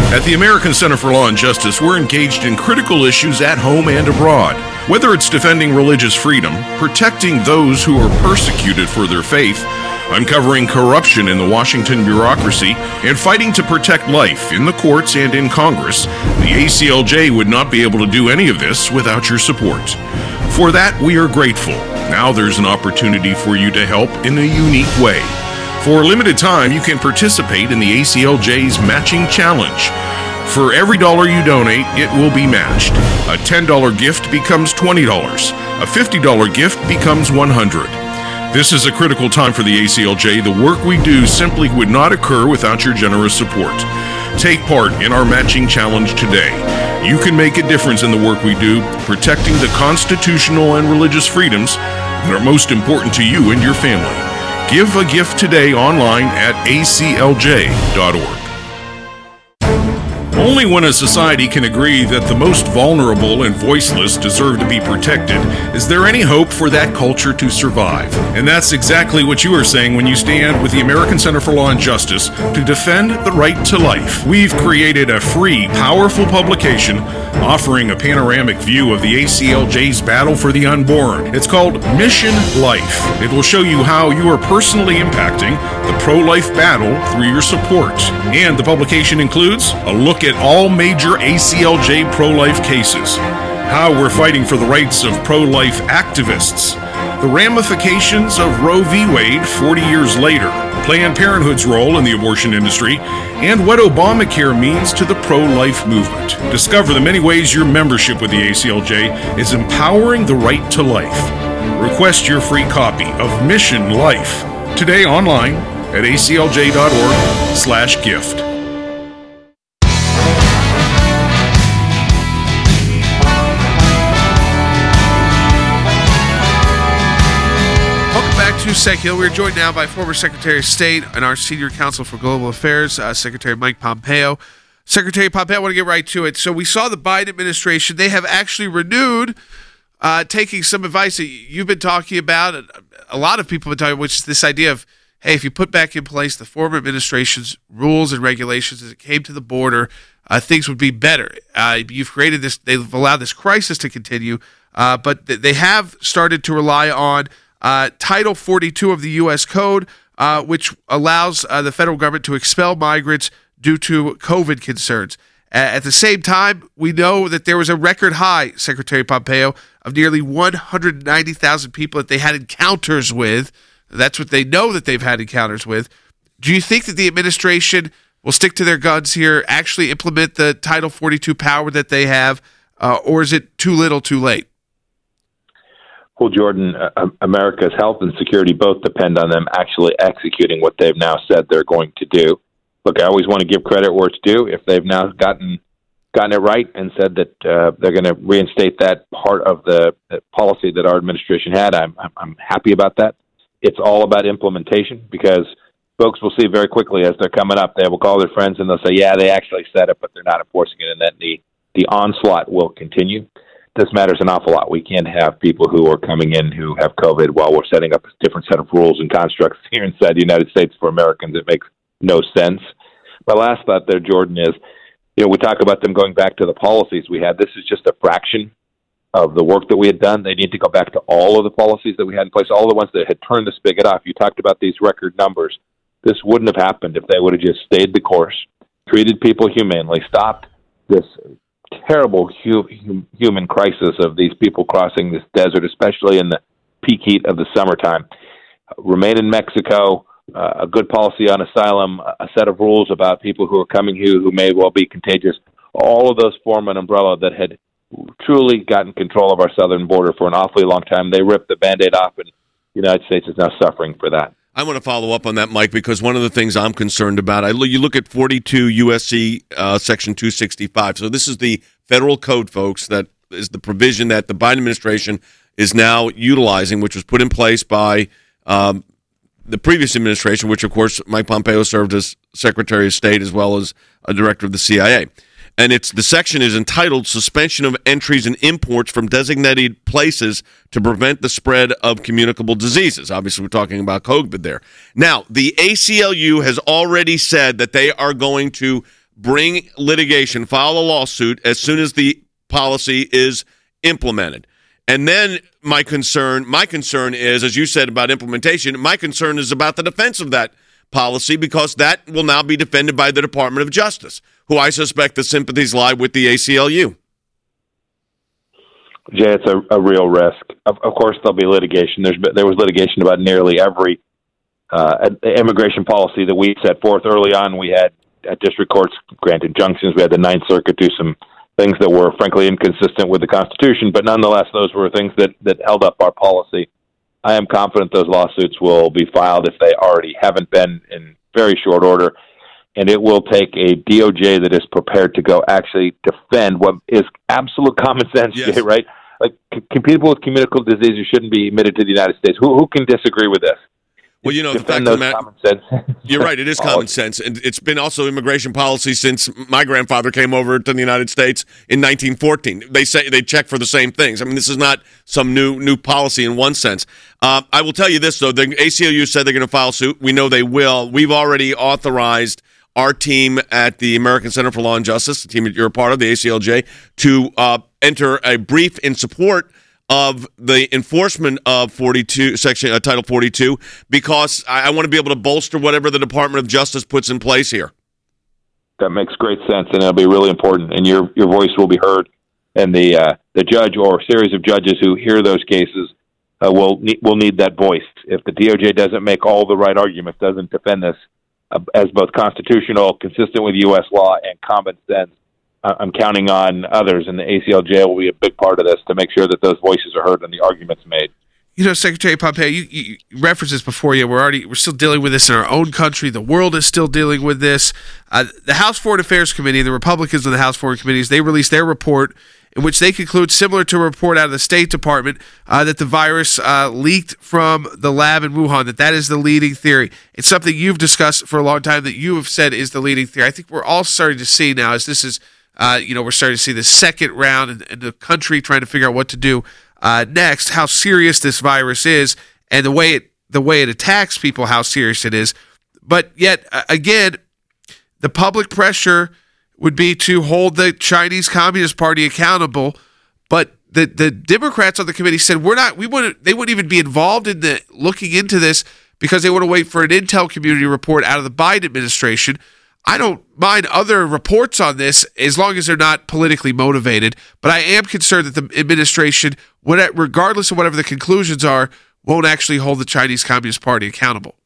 At the American Center for Law and Justice, we're engaged in critical issues at home and abroad. Whether it's defending religious freedom, protecting those who are persecuted for their faith, uncovering corruption in the Washington bureaucracy, and fighting to protect life in the courts and in Congress, the A C L J would not be able to do any of this without your support. For that, we are grateful. Now there's an opportunity for you to help in a unique way. For a limited time, you can participate in the A C L J's Matching Challenge. For every dollar you donate, it will be matched. A ten dollars gift becomes twenty dollars. A fifty dollars gift becomes one hundred dollars. This is a critical time for the A C L J. The work we do simply would not occur without your generous support. Take part in our matching challenge today. You can make a difference in the work we do, protecting the constitutional and religious freedoms that are most important to you and your family. Give a gift today online at A C L J dot org. Only when a society can agree that the most vulnerable and voiceless deserve to be protected is there any hope for that culture to survive. And that's exactly what you are saying when you stand with the American Center for Law and Justice to defend the right to life. We've created a free, powerful publication offering a panoramic view of the A C L J's battle for the unborn. It's called Mission Life. It will show you how you are personally impacting the pro-life battle through your support. And the publication includes a look at all major A C L J pro-life cases, how we're fighting for the rights of pro-life activists, the ramifications of Roe v. Wade forty years later, Planned Parenthood's role in the abortion industry, and what Obamacare means to the pro-life movement. Discover the many ways your membership with the A C L J is empowering the right to life. Request your free copy of Mission Life today online at A C L J dot org slash gift. To Secular. We're joined now by former Secretary of State and our Senior Counsel for Global Affairs, uh, Secretary Mike Pompeo. Secretary Pompeo, I want to get right to it. So we saw the Biden administration. They have actually renewed uh, taking some advice that you've been talking about, and a lot of people have been talking about, which is this idea of, hey, if you put back in place the former administration's rules and regulations as it came to the border, uh, things would be better. Uh, you've created this, they've allowed this crisis to continue, uh, but th- they have started to rely on Uh, Title forty-two of the U S Code, uh, which allows uh, the federal government to expel migrants due to COVID concerns. Uh, at the same time, we know that there was a record high, Secretary Pompeo, of nearly one hundred ninety thousand people that they had encounters with. That's what they know that they've had encounters with. Do you think that the administration will stick to their guns here, actually implement the Title forty-two power that they have, uh, or is it too little too late? Well, Jordan, uh, America's health and security both depend on them actually executing what they've now said they're going to do. Look, I always want to give credit where it's due. If they've now gotten gotten it right and said that uh, they're going to reinstate that part of the, the policy that our administration had, I'm, I'm happy about that. It's all about implementation, because folks will see very quickly as they're coming up, they will call their friends and they'll say, yeah, they actually said it, but they're not enforcing it, and then the, the onslaught will continue. This matters an awful lot. We can't have people who are coming in who have COVID while we're setting up a different set of rules and constructs here inside the United States for Americans. It makes no sense. My last thought there, Jordan, is, you know, we talk about them going back to the policies we had. This is just a fraction of the work that we had done. They need to go back to all of the policies that we had in place, all the ones that had turned the spigot off. You talked about these record numbers. This wouldn't have happened if they would have just stayed the course, treated people humanely, stopped this terrible hu- human crisis of these people crossing this desert, especially in the peak heat of the summertime. Remain in Mexico, uh, a good policy on asylum, a set of rules about people who are coming here who may well be contagious. All of those form an umbrella that had truly gotten control of our southern border for an awfully long time. They ripped the Band-Aid off, and the United States is now suffering for that. I want to follow up on that, Mike, because one of the things I'm concerned about, I you look at forty-two U S C uh, Section two sixty-five. So this is the federal code, folks, that is the provision that the Biden administration is now utilizing, which was put in place by um, the previous administration, which, of course, Mike Pompeo served as Secretary of State as well as a director of the C I A. And it's the section is entitled Suspension of Entries and Imports from Designated Places to Prevent the Spread of Communicable Diseases. Obviously, we're talking about COVID there. Now, the A C L U has already said that they are going to bring litigation, file a lawsuit as soon as the policy is implemented. And then my concern, my concern is, as you said about implementation, my concern is about the defense of that policy, because that will now be defended by the Department of Justice, who I suspect the sympathies lie with the A C L U. Jay, it's a, a real risk. Of, of course, there'll be litigation. There's been, there was litigation about nearly every uh, immigration policy that we set forth early on. We had uh, district courts grant injunctions. We had the Ninth Circuit do some things that were frankly inconsistent with the Constitution, but nonetheless, those were things that, that held up our policy. I am confident those lawsuits will be filed, if they already haven't been, in very short order, and it will take a D O J that is prepared to go actually defend what is absolute common sense, Yes. right? Like, c- people with communicable diseases shouldn't be admitted to the United States. Who, who can disagree with this? Well, you know, the fact Defend of those the matter, common sense. you're right, it is common sense. And it's been also immigration policy since my grandfather came over to the United States in nineteen fourteen. They say they check for the same things. I mean, this is not some new new policy in one sense. Uh, I will tell you this, though. The A C L U said they're going to file suit. We know they will. We've already authorized our team at the American Center for Law and Justice, the team that you're a part of, the A C L J, to uh, enter a brief in support of the enforcement of forty-two section uh, Title forty-two, because I, I want to be able to bolster whatever the Department of Justice puts in place here. That makes great sense, and it'll be really important, and your your voice will be heard, and the uh, the judge or series of judges who hear those cases uh, will need, will need that voice. If the D O J doesn't make all the right arguments, doesn't defend this uh, as both constitutional, consistent with U S law, and common sense, I'm counting on others, and the A C L J will be a big part of this to make sure that those voices are heard and the arguments made. You know, Secretary Pompeo, you, you referenced this before. Yeah, we're already we're still dealing with this in our own country. The world is still dealing with this. Uh, the House Foreign Affairs Committee, the Republicans of the House Foreign Committees, they released their report in which they conclude, similar to a report out of the State Department, uh, that the virus uh, leaked from the lab in Wuhan. That that is the leading theory. It's something you've discussed for a long time that you have said is the leading theory. I think we're all starting to see now, as this is. Uh, you know, we're starting to see the second round and, and the country trying to figure out what to do uh, next, how serious this virus is, and the way it the way it attacks people, how serious it is. But yet, uh, again, the public pressure would be to hold the Chinese Communist Party accountable. But the the Democrats on the committee said we're not. We wouldn't. They wouldn't even be involved in the looking into this because they want to wait for an intel community report out of the Biden administration. I don't mind other reports on this as long as they're not politically motivated, but I am concerned that the administration, regardless of whatever the conclusions are, won't actually hold the Chinese Communist Party accountable.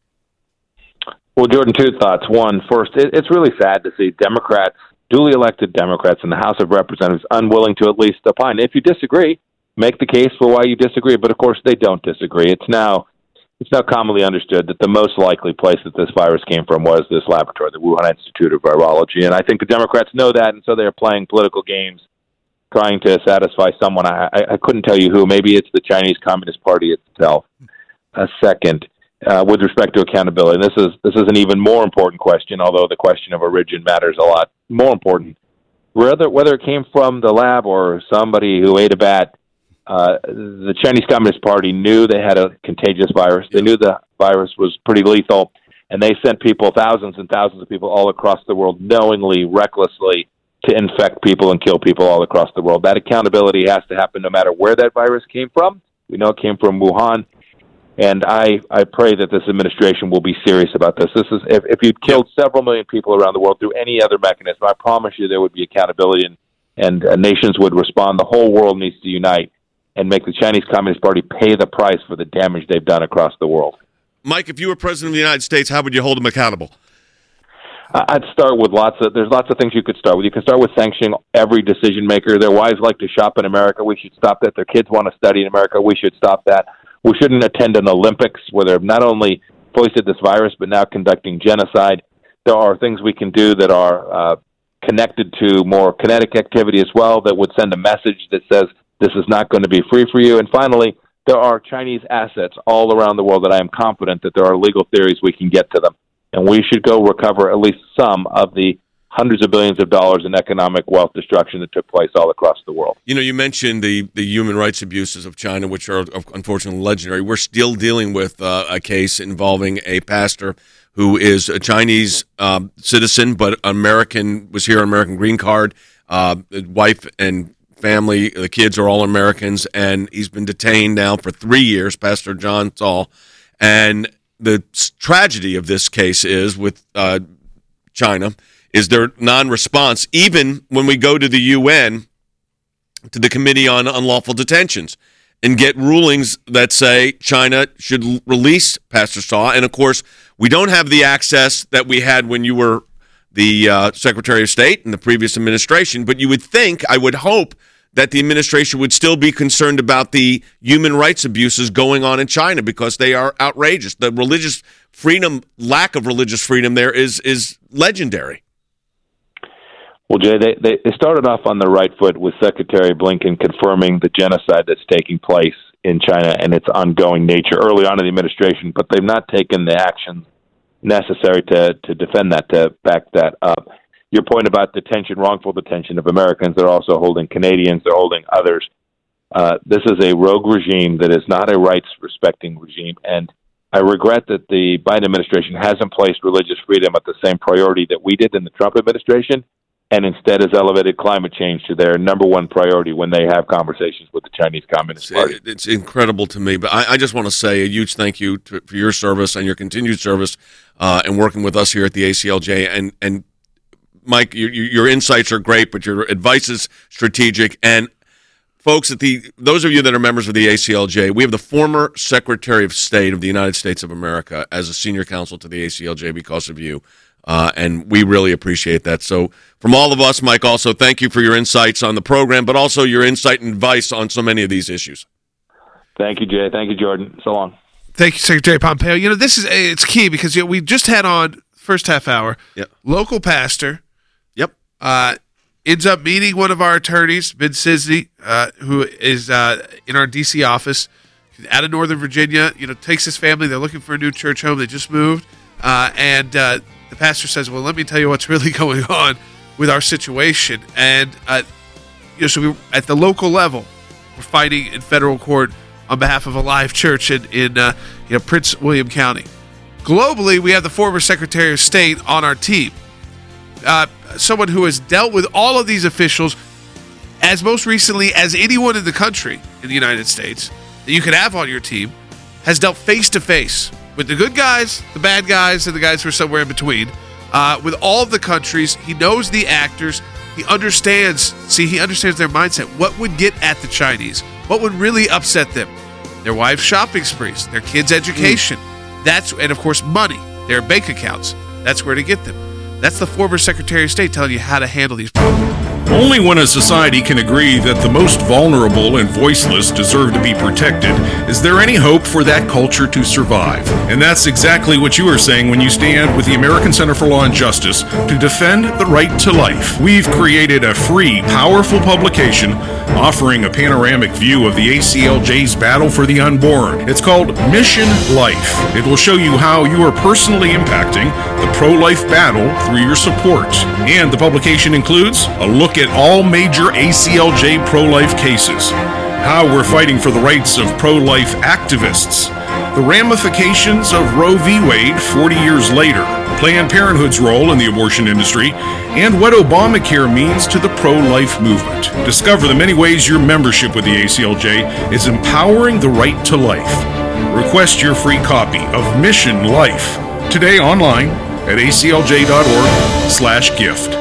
Well, Jordan, two thoughts. One, first, it, it's really sad to see Democrats, duly elected Democrats in the House of Representatives, unwilling to at least opine. If you disagree, make the case for why you disagree, but of course they don't disagree. It's now It's now commonly understood that the most likely place that this virus came from was this laboratory, the Wuhan Institute of Virology. And I think the Democrats know that, and so they're playing political games, trying to satisfy someone. I, I, I couldn't tell you who. Maybe it's the Chinese Communist Party itself. A second, uh, with respect to accountability, and this is this is an even more important question, although the question of origin matters a lot more important. Whether, whether it came from the lab or somebody who ate a bat, Uh, the Chinese Communist Party knew they had a contagious virus. They knew the virus was pretty lethal, and they sent people, thousands and thousands of people all across the world, knowingly, recklessly, to infect people and kill people all across the world. That accountability has to happen no matter where that virus came from. We know it came from Wuhan, and I, I pray that this administration will be serious about this. This is if, if you'd killed several million people around the world through any other mechanism, I promise you there would be accountability, and, and uh, nations would respond. The whole world needs to unite and make the Chinese Communist Party pay the price for the damage they've done across the world. Mike, if you were president of the United States, how would you hold them accountable? I'd start with lots of, there's lots of things you could start with. You can start with sanctioning every decision maker. Their wives like to shop in America. We should stop that. Their kids want to study in America. We should stop that. We shouldn't attend an Olympics where they're not only foisted this virus, but now conducting genocide. There are things we can do that are uh, connected to more kinetic activity as well that would send a message that says, this is not going to be free for you. And finally, there are Chinese assets all around the world that I am confident that there are legal theories we can get to them. And we should go recover at least some of the hundreds of billions of dollars in economic wealth destruction that took place all across the world. You know, you mentioned the, the human rights abuses of China, which are unfortunately legendary. We're still dealing with uh, a case involving a pastor who is a Chinese uh, citizen, but American, was here on American green card. Uh, wife and family, the kids are all Americans, and he's been detained now for three years, Pastor John Saul. And the tragedy of this case is with uh, China is their non-response, even when we go to the U N, to the Committee on Unlawful Detentions, and get rulings that say China should l- release Pastor Saul. And, of course, we don't have the access that we had when you were the uh, Secretary of State in the previous administration, but you would think, I would hope, that the administration would still be concerned about the human rights abuses going on in China because they are outrageous. The religious freedom, lack of religious freedom there is is legendary. Well, Jay, they, they, they started off on the right foot with Secretary Blinken confirming the genocide that's taking place in China and its ongoing nature early on in the administration, but they've not taken the action necessary to, to defend that, to back that up. Your point about detention, wrongful detention of Americans, they're also holding Canadians, they're holding others. Uh, this is a rogue regime that is not a rights-respecting regime, and I regret that the Biden administration hasn't placed religious freedom at the same priority that we did in the Trump administration, and instead has elevated climate change to their number one priority when they have conversations with the Chinese Communist Party. It's, it's incredible to me, but I, I just want to say a huge thank you to, for your service and your continued service uh, and working with us here at the A C L J. And, and Mike, your, your insights are great, but your advice is strategic. And folks, at the those of you that are members of the A C L J, we have the former Secretary of State of the United States of America as a senior counsel to the A C L J because of you. Uh, and we really appreciate that. So from all of us, Mike, also thank you for your insights on the program, but also your insight and advice on so many of these issues. Thank you, Jay. Thank you, Jordan. So long. Thank you, Secretary Pompeo. You know, this is it's key because you know, we just had on first half hour, yep. local pastor, yep, uh, ends up meeting one of our attorneys, Ben Cisney, uh, who is uh, in our D C office, out of Northern Virginia. You know, takes his family. They're looking for a new church home. They just moved, uh, and uh, the pastor says, well, let me tell you what's really going on with our situation. And, uh, you know, so we, at the local level, we're fighting in federal court on behalf of Alive Church in, in uh, you know, Prince William County. Globally, we have the former Secretary of State on our team, uh, someone who has dealt with all of these officials as most recently as anyone in the country in the United States that you could have on your team, has dealt face-to-face with the good guys, the bad guys, and the guys who are somewhere in between. Uh, with all of the countries, he knows the actors. He understands. See, he understands their mindset. What would get at the Chinese? What would really upset them? Their wives' shopping sprees, their kids' education. Mm. That's and of course money, their bank accounts. That's where to get them. That's the former Secretary of State telling you how to handle these problems. Only when a society can agree that the most vulnerable and voiceless deserve to be protected is there any hope for that culture to survive. And that's exactly what you are saying when you stand with the American Center for Law and Justice to defend the right to life. We've created a free, powerful publication offering a panoramic view of the A C L J's battle for the unborn. It's called Mission Life. It will show you how you are personally impacting the pro-life battle through your support. And the publication includes a look at all major A C L J pro-life cases, how we're fighting for the rights of pro-life activists, the ramifications of Roe v. Wade forty years later, Planned Parenthood's role in the abortion industry, and what Obamacare means to the pro-life movement. Discover the many ways your membership with the A C L J is empowering the right to life. Request your free copy of Mission Life today online at A C L J dot org slash gift.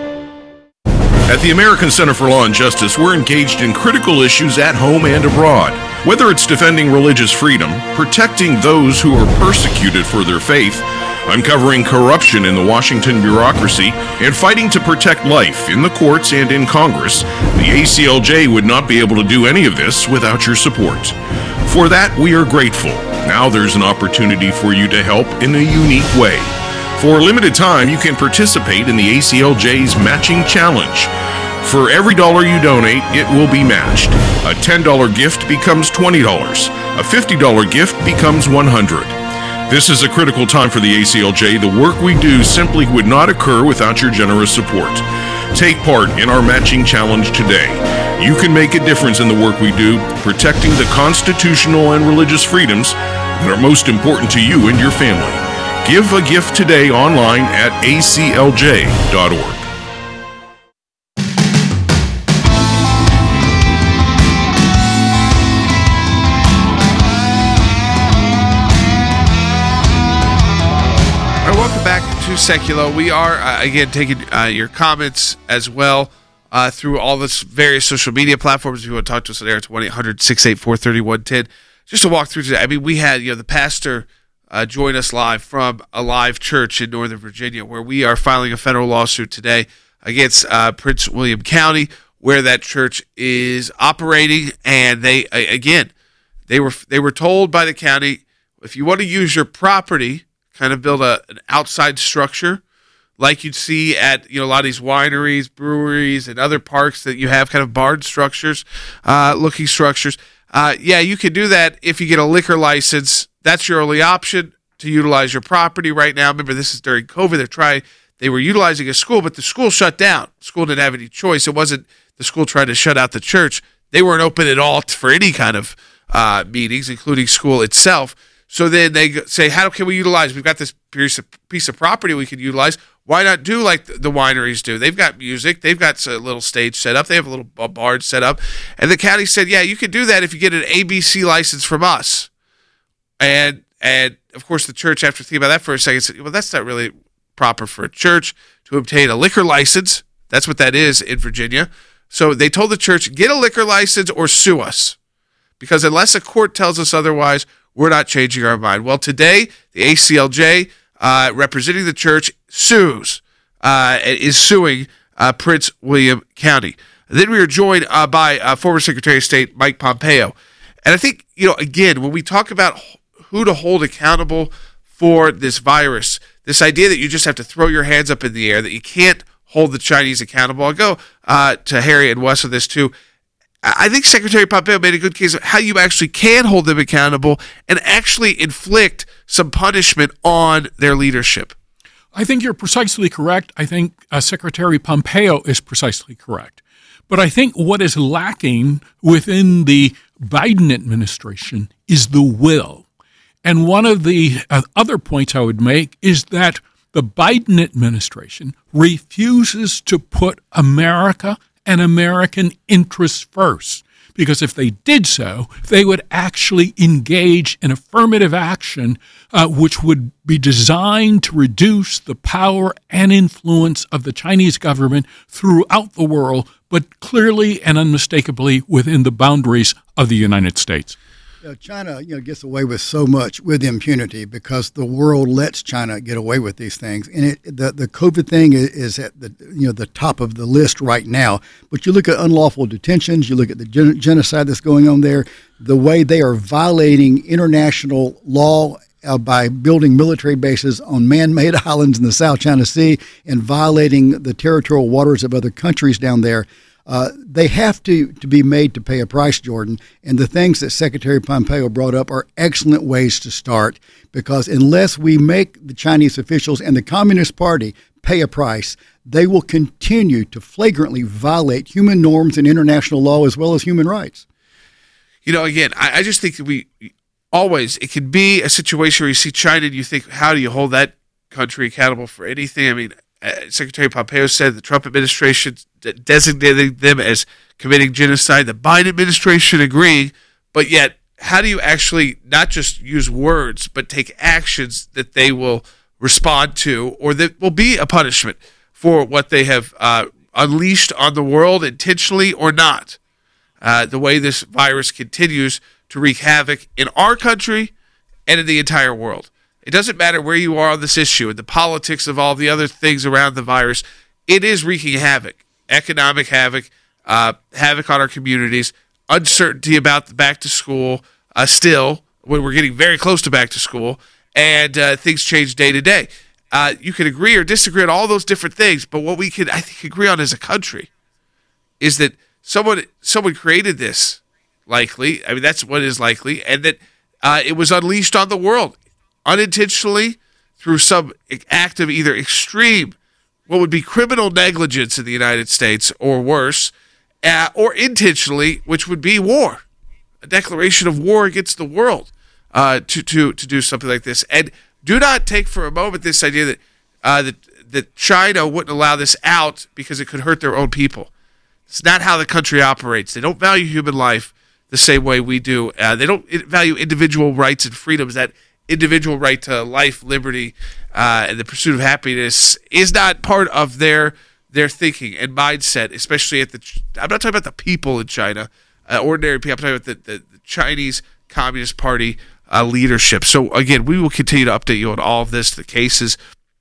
At the American Center for Law and Justice, we're engaged in critical issues at home and abroad. Whether it's defending religious freedom, protecting those who are persecuted for their faith, uncovering corruption in the Washington bureaucracy, and fighting to protect life in the courts and in Congress, the A C L J would not be able to do any of this without your support. For that, we are grateful. Now there's an opportunity for you to help in a unique way. For a limited time, you can participate in the A C L J's Matching Challenge. For every dollar you donate, it will be matched. A ten dollars gift becomes twenty dollars. A fifty dollars gift becomes one hundred dollars. This is a critical time for the A C L J. The work we do simply would not occur without your generous support. Take part in our matching challenge today. You can make a difference in the work we do, protecting the constitutional and religious freedoms that are most important to you and your family. Give a gift today online at A C L J dot org. To Secular. We are, uh, again, taking uh, your comments as well uh, through all the various social media platforms. If you want to talk to us on air, it's one eight hundred six eight four three one one zero. Just to walk through today, I mean, we had, you know, the pastor uh, join us live from Alive Church in Northern Virginia, where we are filing a federal lawsuit today against uh, Prince William County, where that church is operating. And they, again, they were they were told by the county, if you want to use your property, kind of build a, an outside structure like you'd see at, you know, a lot of these wineries, breweries, and other parks that you have kind of barn structures, uh, looking structures. Uh, yeah, you can do that if you get a liquor license. That's your only option to utilize your property right now. Remember, this is during COVID. They're trying, they were utilizing a school, but the school shut down. The school didn't have any choice. It wasn't the school trying to shut out the church. They weren't open at all for any kind of uh, meetings, including school itself. So then they say, how can we utilize? We've got this piece of, piece of property we could utilize. Why not do like the wineries do? They've got music. They've got a little stage set up. They have a little bar set up. And the county said, yeah, you can do that if you get an A B C license from us. And, and of course, the church, after thinking about that for a second, said, well, that's not really proper for a church to obtain a liquor license. That's what that is in Virginia. So they told the church, get a liquor license or sue us. Because unless a court tells us otherwise, we're not changing our mind. Well, today, the A C L J, uh, representing the church, sues, uh, is suing uh, Prince William County. And then we were joined uh, by uh, former Secretary of State Mike Pompeo. And I think, you know, again, when we talk about who to hold accountable for this virus, this idea that you just have to throw your hands up in the air, that you can't hold the Chinese accountable. I'll go uh, to Harry and Wes on this too. I think Secretary Pompeo made a good case of how you actually can hold them accountable and actually inflict some punishment on their leadership. I think you're precisely correct. I think uh, Secretary Pompeo is precisely correct. But I think what is lacking within the Biden administration is the will. And one of the uh, other points I would make is that the Biden administration refuses to put America and American interests first, because if they did so, they would actually engage in affirmative action, uh, which would be designed to reduce the power and influence of the Chinese government throughout the world, but clearly and unmistakably within the boundaries of the United States. You know, China, you know, gets away with so much with impunity because the world lets China get away with these things, and it, the the COVID thing is, is at the you know the top of the list right now. But you look at unlawful detentions, you look at the gen- genocide that's going on there, the way they are violating international law uh, by building military bases on man-made islands in the South China Sea and violating the territorial waters of other countries down there. Uh, they have to, to be made to pay a price, Jordan, and the things that Secretary Pompeo brought up are excellent ways to start, because unless we make the Chinese officials and the Communist Party pay a price, they will continue to flagrantly violate human norms and international law as well as human rights. You know, again, I, I just think that we always, it can be a situation where you see China and you think, how do you hold that country accountable for anything? I mean, Uh, Secretary Pompeo said the Trump administration d- designated them as committing genocide, the Biden administration agreeing, but yet how do you actually not just use words, but take actions that they will respond to or that will be a punishment for what they have uh, unleashed on the world, intentionally or not? Uh, the way this virus continues to wreak havoc in our country and in the entire world. It doesn't matter where you are on this issue and the politics of all the other things around the virus. It is wreaking havoc, economic havoc, uh, havoc on our communities, uncertainty about the back to school uh, still, when we're getting very close to back to school, and uh, things change day to day. Uh, you can agree or disagree on all those different things, but what we can, I think, agree on as a country is that someone someone created this, likely. I mean, that's what is likely, and that uh, it was unleashed on the world. unintentionally through some act of either extreme, what would be criminal negligence in the United States or worse, uh, or intentionally, which would be war, a declaration of war against the world, uh, to, to, to do something like this. And do not take for a moment this idea that, uh, that, that China wouldn't allow this out because it could hurt their own people. It's not how the country operates. They don't value human life the same way we do. Uh, they don't value individual rights and freedoms. That individual right to life, liberty, uh, and the pursuit of happiness is not part of their their thinking and mindset, especially at the, I'm not talking about the people in China, uh, ordinary people, I'm talking about the, the, the Chinese Communist Party uh, leadership. So again, we will continue to update you on all of this, the cases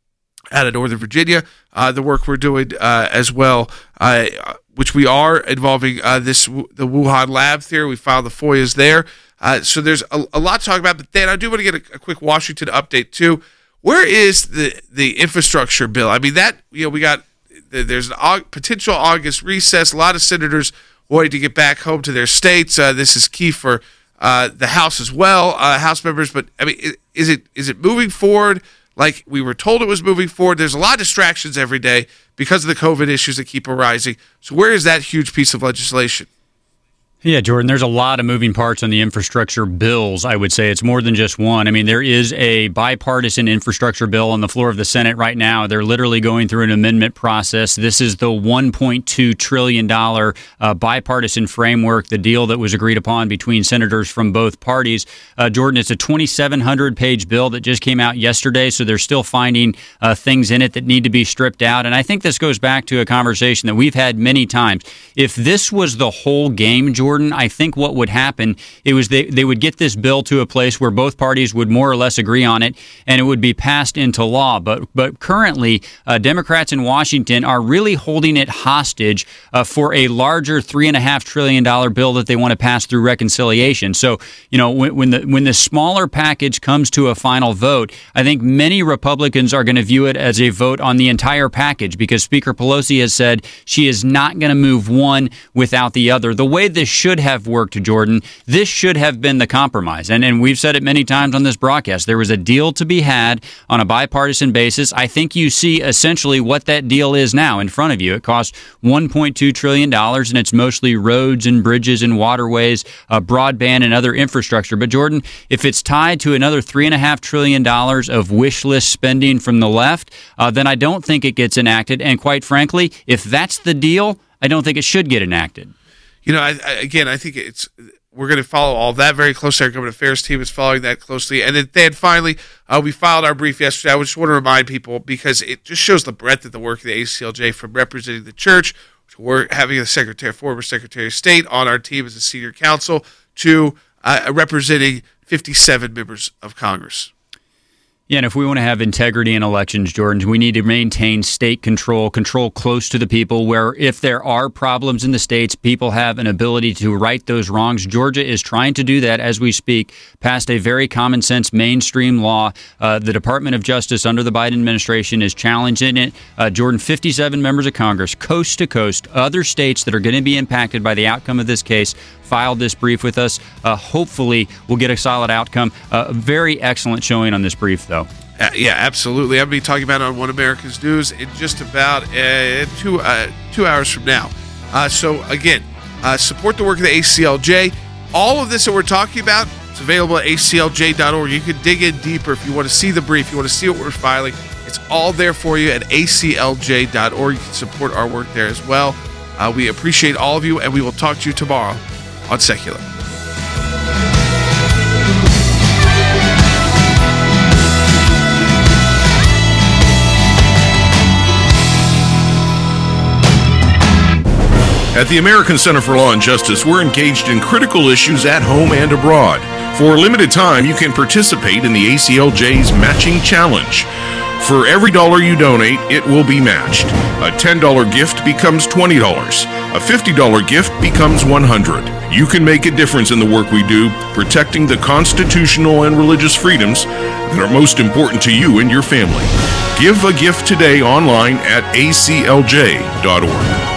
out of Northern Virginia, uh, the work we're doing uh, as well, uh, which we are involving uh, this the Wuhan lab theory. We filed the F O I As there. Uh, so there's a, a lot to talk about. But Dan, I do want to get a, a quick Washington update too. Where is the the infrastructure bill? I mean, that, you know, we got, there's an aug, potential August recess. A lot of senators wanting to get back home to their states. Uh, this is key for uh, the House as well, uh, House members. But I mean, is it is it moving forward like we were told it was moving forward? There's a lot of distractions every day because of the COVID issues that keep arising. So where is that huge piece of legislation? Yeah, Jordan, there's a lot of moving parts on the infrastructure bills, I would say. It's more than just one. I mean, there is a bipartisan infrastructure bill on the floor of the Senate right now. They're literally going through an amendment process. This is the one point two trillion dollars uh, bipartisan framework, the deal that was agreed upon between senators from both parties. Uh, Jordan, it's a twenty-seven hundred page bill that just came out yesterday, so they're still finding uh, things in it that need to be stripped out. And I think this goes back to a conversation that we've had many times. If this was the whole game, Jordan, I think what would happen, it was they, they would get this bill to a place where both parties would more or less agree on it, and it would be passed into law. But but currently, uh, Democrats in Washington are really holding it hostage uh, for a larger three and a half trillion dollar bill that they want to pass through reconciliation. So, you know, when, when the when the smaller package comes to a final vote, I think many Republicans are going to view it as a vote on the entire package, because Speaker Pelosi has said she is not going to move one without the other. The way this should have worked, Jordan, this should have been the compromise. And, and we've said it many times on this broadcast. There was a deal to be had on a bipartisan basis. I think you see essentially what that deal is now in front of you. It costs one point two trillion dollars, and it's mostly roads and bridges and waterways, uh, broadband and other infrastructure. But Jordan, if it's tied to another three point five trillion dollars of wish list spending from the left, uh, then I don't think it gets enacted. And quite frankly, if that's the deal, I don't think it should get enacted. You know, I, I, again, I think it's we're going to follow all that very closely. Our government affairs team is following that closely. And then, then finally, uh, we filed our brief yesterday. I just want to remind people, because it just shows the breadth of the work of the A C L J, from representing the church to work, having a secretary, former Secretary of State on our team as a senior counsel, to uh, representing fifty-seven members of Congress. Yeah, and if we want to have integrity in elections, Jordan, we need to maintain state control, control close to the people, where if there are problems in the states, people have an ability to right those wrongs. Georgia is trying to do that as we speak, passed a very common sense mainstream law. Uh, the Department of Justice under the Biden administration is challenging it. Uh, Jordan, fifty-seven members of Congress, coast to coast, other states that are going to be impacted by the outcome of this case, filed this brief with us. Uh, hopefully, we'll get a solid outcome. Uh, a very excellent showing on this brief, though. Uh, yeah, absolutely. I'll be talking about it on One America's News in just about uh, two uh, two hours from now. Uh, so, again, uh, support the work of the A C L J. All of this that we're talking about is available at A C L J dot org. You can dig in deeper if you want to see the brief, you want to see what we're filing. It's all there for you at A C L J dot org. You can support our work there as well. Uh, we appreciate all of you, and we will talk to you tomorrow on Secular. At the American Center for Law and Justice, we're engaged in critical issues at home and abroad. For a limited time, you can participate in the A C L J's Matching Challenge. For every dollar you donate, it will be matched. A ten dollar gift becomes twenty dollars. A fifty dollar gift becomes one hundred dollars. You can make a difference in the work we do, protecting the constitutional and religious freedoms that are most important to you and your family. Give a gift today online at A C L J dot org.